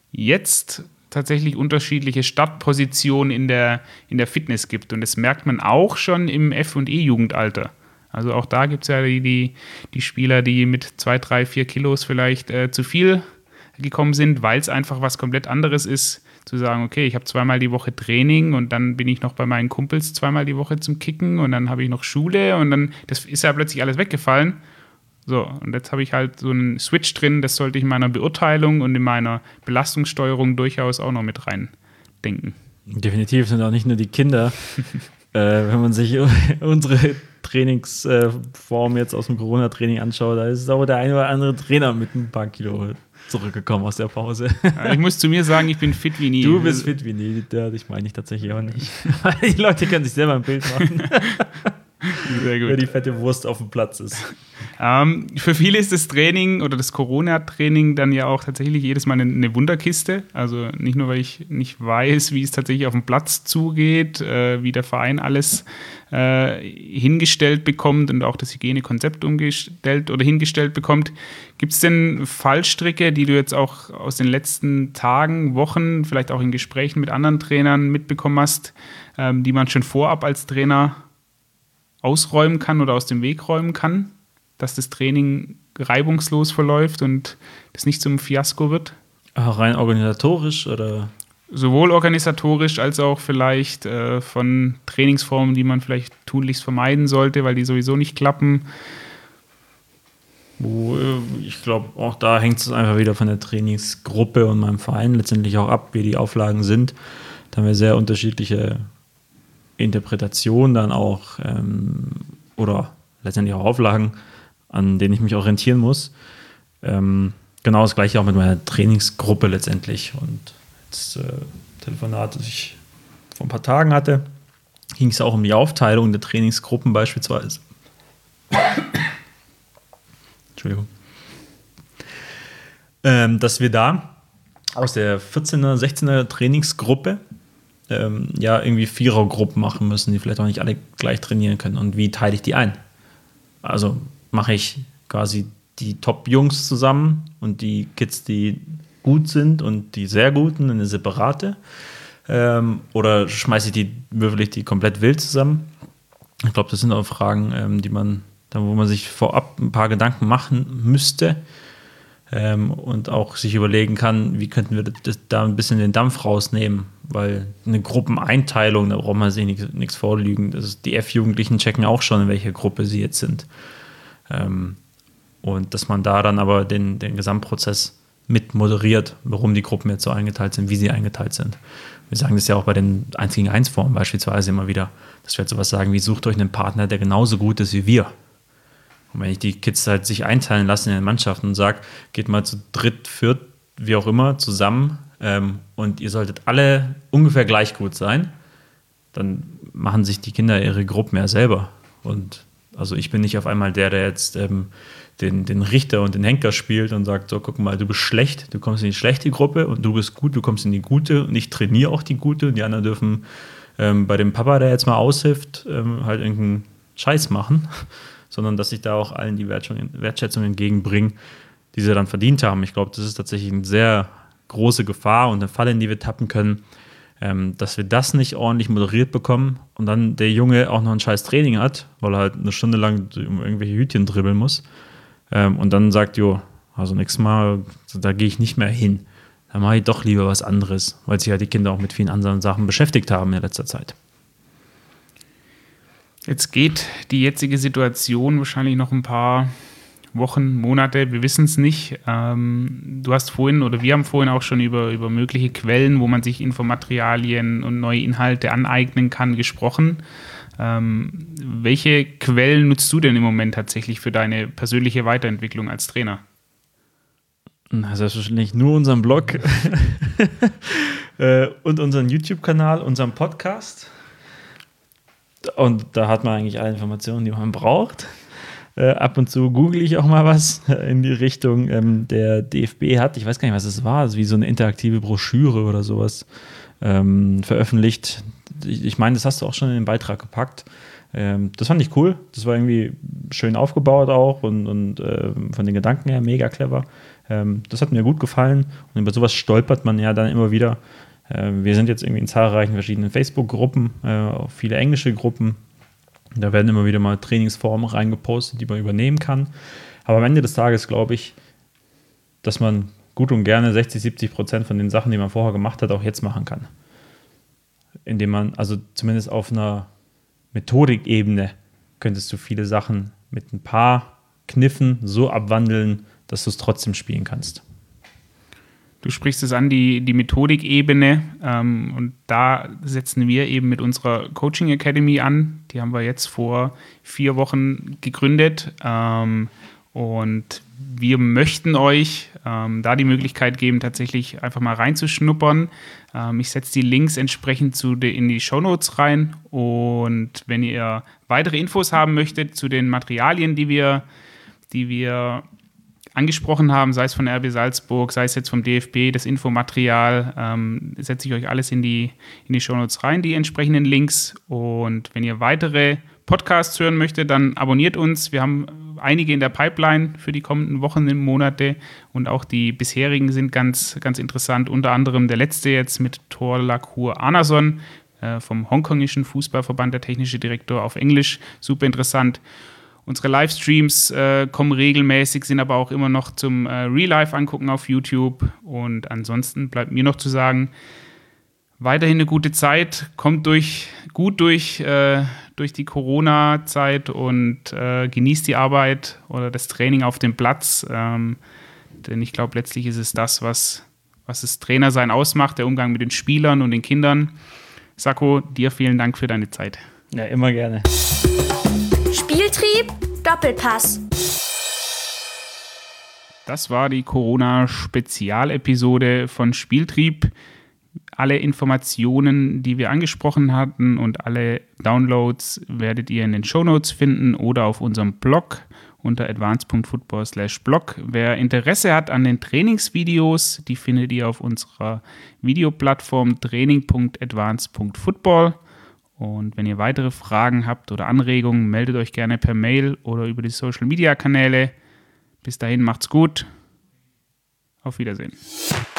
jetzt tatsächlich unterschiedliche Startpositionen in der, in der Fitness gibt. Und das merkt man auch schon im F- und E-Jugendalter. Also auch da gibt es ja die, die, die Spieler, die mit zwei, drei, vier Kilos vielleicht äh, zu viel gekommen sind, weil es einfach was komplett anderes ist, zu sagen, okay, ich habe zweimal die Woche Training und dann bin ich noch bei meinen Kumpels zweimal die Woche zum Kicken und dann habe ich noch Schule und dann das ist ja plötzlich alles weggefallen. So, und jetzt habe ich halt so einen Switch drin, das sollte ich in meiner Beurteilung und in meiner Belastungssteuerung durchaus auch noch mit reindenken. Definitiv sind auch nicht nur die Kinder. äh, wenn man sich unsere Trainingsform jetzt aus dem Corona-Training anschaut, da ist auch der eine oder andere Trainer mit ein paar Kilo zurückgekommen aus der Pause. Ich muss zu mir sagen, ich bin fit wie nie. Du bist fit wie nie, das meine ich tatsächlich auch nicht. Die Leute können sich selber ein Bild machen. Sehr gut. Wer die fette Wurst auf dem Platz ist. Ähm, für viele ist das Training oder das Corona-Training dann ja auch tatsächlich jedes Mal eine, eine Wunderkiste. Also nicht nur, weil ich nicht weiß, wie es tatsächlich auf dem Platz zugeht, äh, wie der Verein alles äh, hingestellt bekommt und auch das Hygienekonzept umgestellt oder hingestellt bekommt. Gibt es denn Fallstricke, die du jetzt auch aus den letzten Tagen, Wochen, vielleicht auch in Gesprächen mit anderen Trainern mitbekommen hast, ähm, die man schon vorab als Trainer ausräumen kann oder aus dem Weg räumen kann, dass das Training reibungslos verläuft und das nicht zum Fiasko wird? Ach, rein organisatorisch oder? Sowohl organisatorisch als auch vielleicht äh, von Trainingsformen, die man vielleicht tunlichst vermeiden sollte, weil die sowieso nicht klappen. Ich glaube, auch da hängt es einfach wieder von der Trainingsgruppe und meinem Verein letztendlich auch ab, wie die Auflagen sind. Da haben wir sehr unterschiedliche Interpretation dann auch ähm, oder letztendlich auch Auflagen. an denen ich mich orientieren muss. Ähm, genau das gleiche auch mit meiner Trainingsgruppe letztendlich. Und das äh, Telefonat, das ich vor ein paar Tagen hatte, ging es auch um die Aufteilung der Trainingsgruppen beispielsweise. Entschuldigung. Ähm, dass wir da aus der vierzehner, sechzehner Trainingsgruppe ähm, ja irgendwie Vierergruppen machen müssen, die vielleicht auch nicht alle gleich trainieren können. Und wie teile ich die ein? Also mache ich quasi die Top-Jungs zusammen und die Kids, die gut sind und die sehr guten in eine separate. Ähm, oder schmeiße ich die, würfel ich die komplett wild zusammen? Ich glaube, das sind auch Fragen, ähm, die man, da wo man sich vorab ein paar Gedanken machen müsste ähm, und auch sich überlegen kann, wie könnten wir das, da ein bisschen den Dampf rausnehmen, weil eine Gruppeneinteilung, da braucht man sich nichts vorlügen. Das ist, die F-Jugendlichen checken auch schon, in welcher Gruppe sie jetzt sind. Ähm, und dass man da dann aber den, den Gesamtprozess mit moderiert, warum die Gruppen jetzt so eingeteilt sind, wie sie eingeteilt sind. Wir sagen das ja auch bei den eins gegen eins Formen beispielsweise immer wieder, dass wir halt sowas sagen wie, sucht euch einen Partner, der genauso gut ist wie wir. Und wenn ich die Kids halt sich einteilen lasse in den Mannschaften und sage, geht mal zu dritt, viert, wie auch immer, zusammen ähm, und ihr solltet alle ungefähr gleich gut sein, dann machen sich die Kinder ihre Gruppen ja selber. Und also ich bin nicht auf einmal der, der jetzt ähm, den, den Richter und den Henker spielt und sagt, so guck mal, du bist schlecht, du kommst in die schlechte Gruppe und du bist gut, du kommst in die gute und ich trainiere auch die gute und die anderen dürfen ähm, bei dem Papa, der jetzt mal aushilft, ähm, halt irgendeinen Scheiß machen, sondern dass ich da auch allen die Wertschätzung, Wertschätzung entgegenbringe, die sie dann verdient haben. Ich glaube, das ist tatsächlich eine sehr große Gefahr und eine Falle, in die wir tappen können, ähm, dass wir das nicht ordentlich moderiert bekommen und dann der Junge auch noch ein scheiß Training hat, weil er halt eine Stunde lang um irgendwelche Hütchen dribbeln muss. Ähm, und dann sagt, jo, also nächstes Mal, da gehe ich nicht mehr hin. Dann mache ich doch lieber was anderes, weil sich ja die Kinder auch mit vielen anderen Sachen beschäftigt haben in letzter Zeit. Jetzt geht die jetzige Situation wahrscheinlich noch ein paar Wochen, Monate, wir wissen es nicht. Ähm, du hast vorhin, oder wir haben vorhin auch schon über, über mögliche Quellen, wo man sich Infomaterialien und neue Inhalte aneignen kann, gesprochen. Ähm, welche Quellen nutzt du denn im Moment tatsächlich für deine persönliche Weiterentwicklung als Trainer? Na, selbstverständlich nur unseren Blog äh, und unseren YouTube-Kanal, unseren Podcast. Und da hat man eigentlich alle Informationen, die man braucht. Äh, ab und zu google ich auch mal was in die Richtung. Ähm, der D F B hat, ich weiß gar nicht, was es war, also wie so eine interaktive Broschüre oder sowas ähm, veröffentlicht. Ich, ich meine, das hast du auch schon in den Beitrag gepackt. Ähm, das fand ich cool. Das war irgendwie schön aufgebaut auch und, und äh, von den Gedanken her mega clever. Ähm, das hat mir gut gefallen. Und über sowas stolpert man ja dann immer wieder. Äh, wir sind jetzt irgendwie in zahlreichen verschiedenen Facebook-Gruppen, äh, auch viele englische Gruppen. Da werden immer wieder mal Trainingsformen reingepostet, die man übernehmen kann. Aber am Ende des Tages glaube ich, dass man gut und gerne sechzig, siebzig Prozent von den Sachen, die man vorher gemacht hat, auch jetzt machen kann. Indem man, also zumindest auf einer Methodikebene, könntest du viele Sachen mit ein paar Kniffen so abwandeln, dass du es trotzdem spielen kannst. Du sprichst es an, die, die Methodikebene, ähm, und da setzen wir eben mit unserer Coaching Academy an. Die haben wir jetzt vor vier Wochen gegründet, ähm, und wir möchten euch ähm, da die Möglichkeit geben, tatsächlich einfach mal reinzuschnuppern. Ähm, ich setze die Links entsprechend zu de, in die Shownotes rein, und wenn ihr weitere Infos haben möchtet zu den Materialien, die wir, die wir angesprochen haben, sei es von der R B Salzburg, sei es jetzt vom D F B, das Infomaterial, ähm, setze ich euch alles in die, in die Shownotes rein, die entsprechenden Links. Und wenn ihr weitere Podcasts hören möchtet, dann abonniert uns. Wir haben einige in der Pipeline für die kommenden Wochen und Monate, und auch die bisherigen sind ganz, ganz interessant. Unter anderem der letzte jetzt mit Thorlakur Arnason äh, vom hongkongischen Fußballverband, der technische Direktor auf Englisch. Super interessant. Unsere Livestreams äh, kommen regelmäßig, sind aber auch immer noch zum äh, Real-Life angucken auf YouTube. Und ansonsten bleibt mir noch zu sagen, weiterhin eine gute Zeit, kommt durch, gut durch, äh, durch die Corona-Zeit und äh, genießt die Arbeit oder das Training auf dem Platz. Ähm, denn ich glaube, letztlich ist es das, was, was das Trainersein ausmacht, der Umgang mit den Spielern und den Kindern. Sacco, dir vielen Dank für deine Zeit. Ja, immer gerne. Spieltrieb, Doppelpass. Das war die Corona-Spezialepisode von Spieltrieb. Alle Informationen, die wir angesprochen hatten und alle Downloads werdet ihr in den Shownotes finden oder auf unserem Blog unter advance punkt football slash blog. Wer Interesse hat an den Trainingsvideos, die findet ihr auf unserer Videoplattform training punkt advance punkt football. Und wenn ihr weitere Fragen habt oder Anregungen, meldet euch gerne per Mail oder über die Social-Media-Kanäle. Bis dahin, macht's gut. Auf Wiedersehen.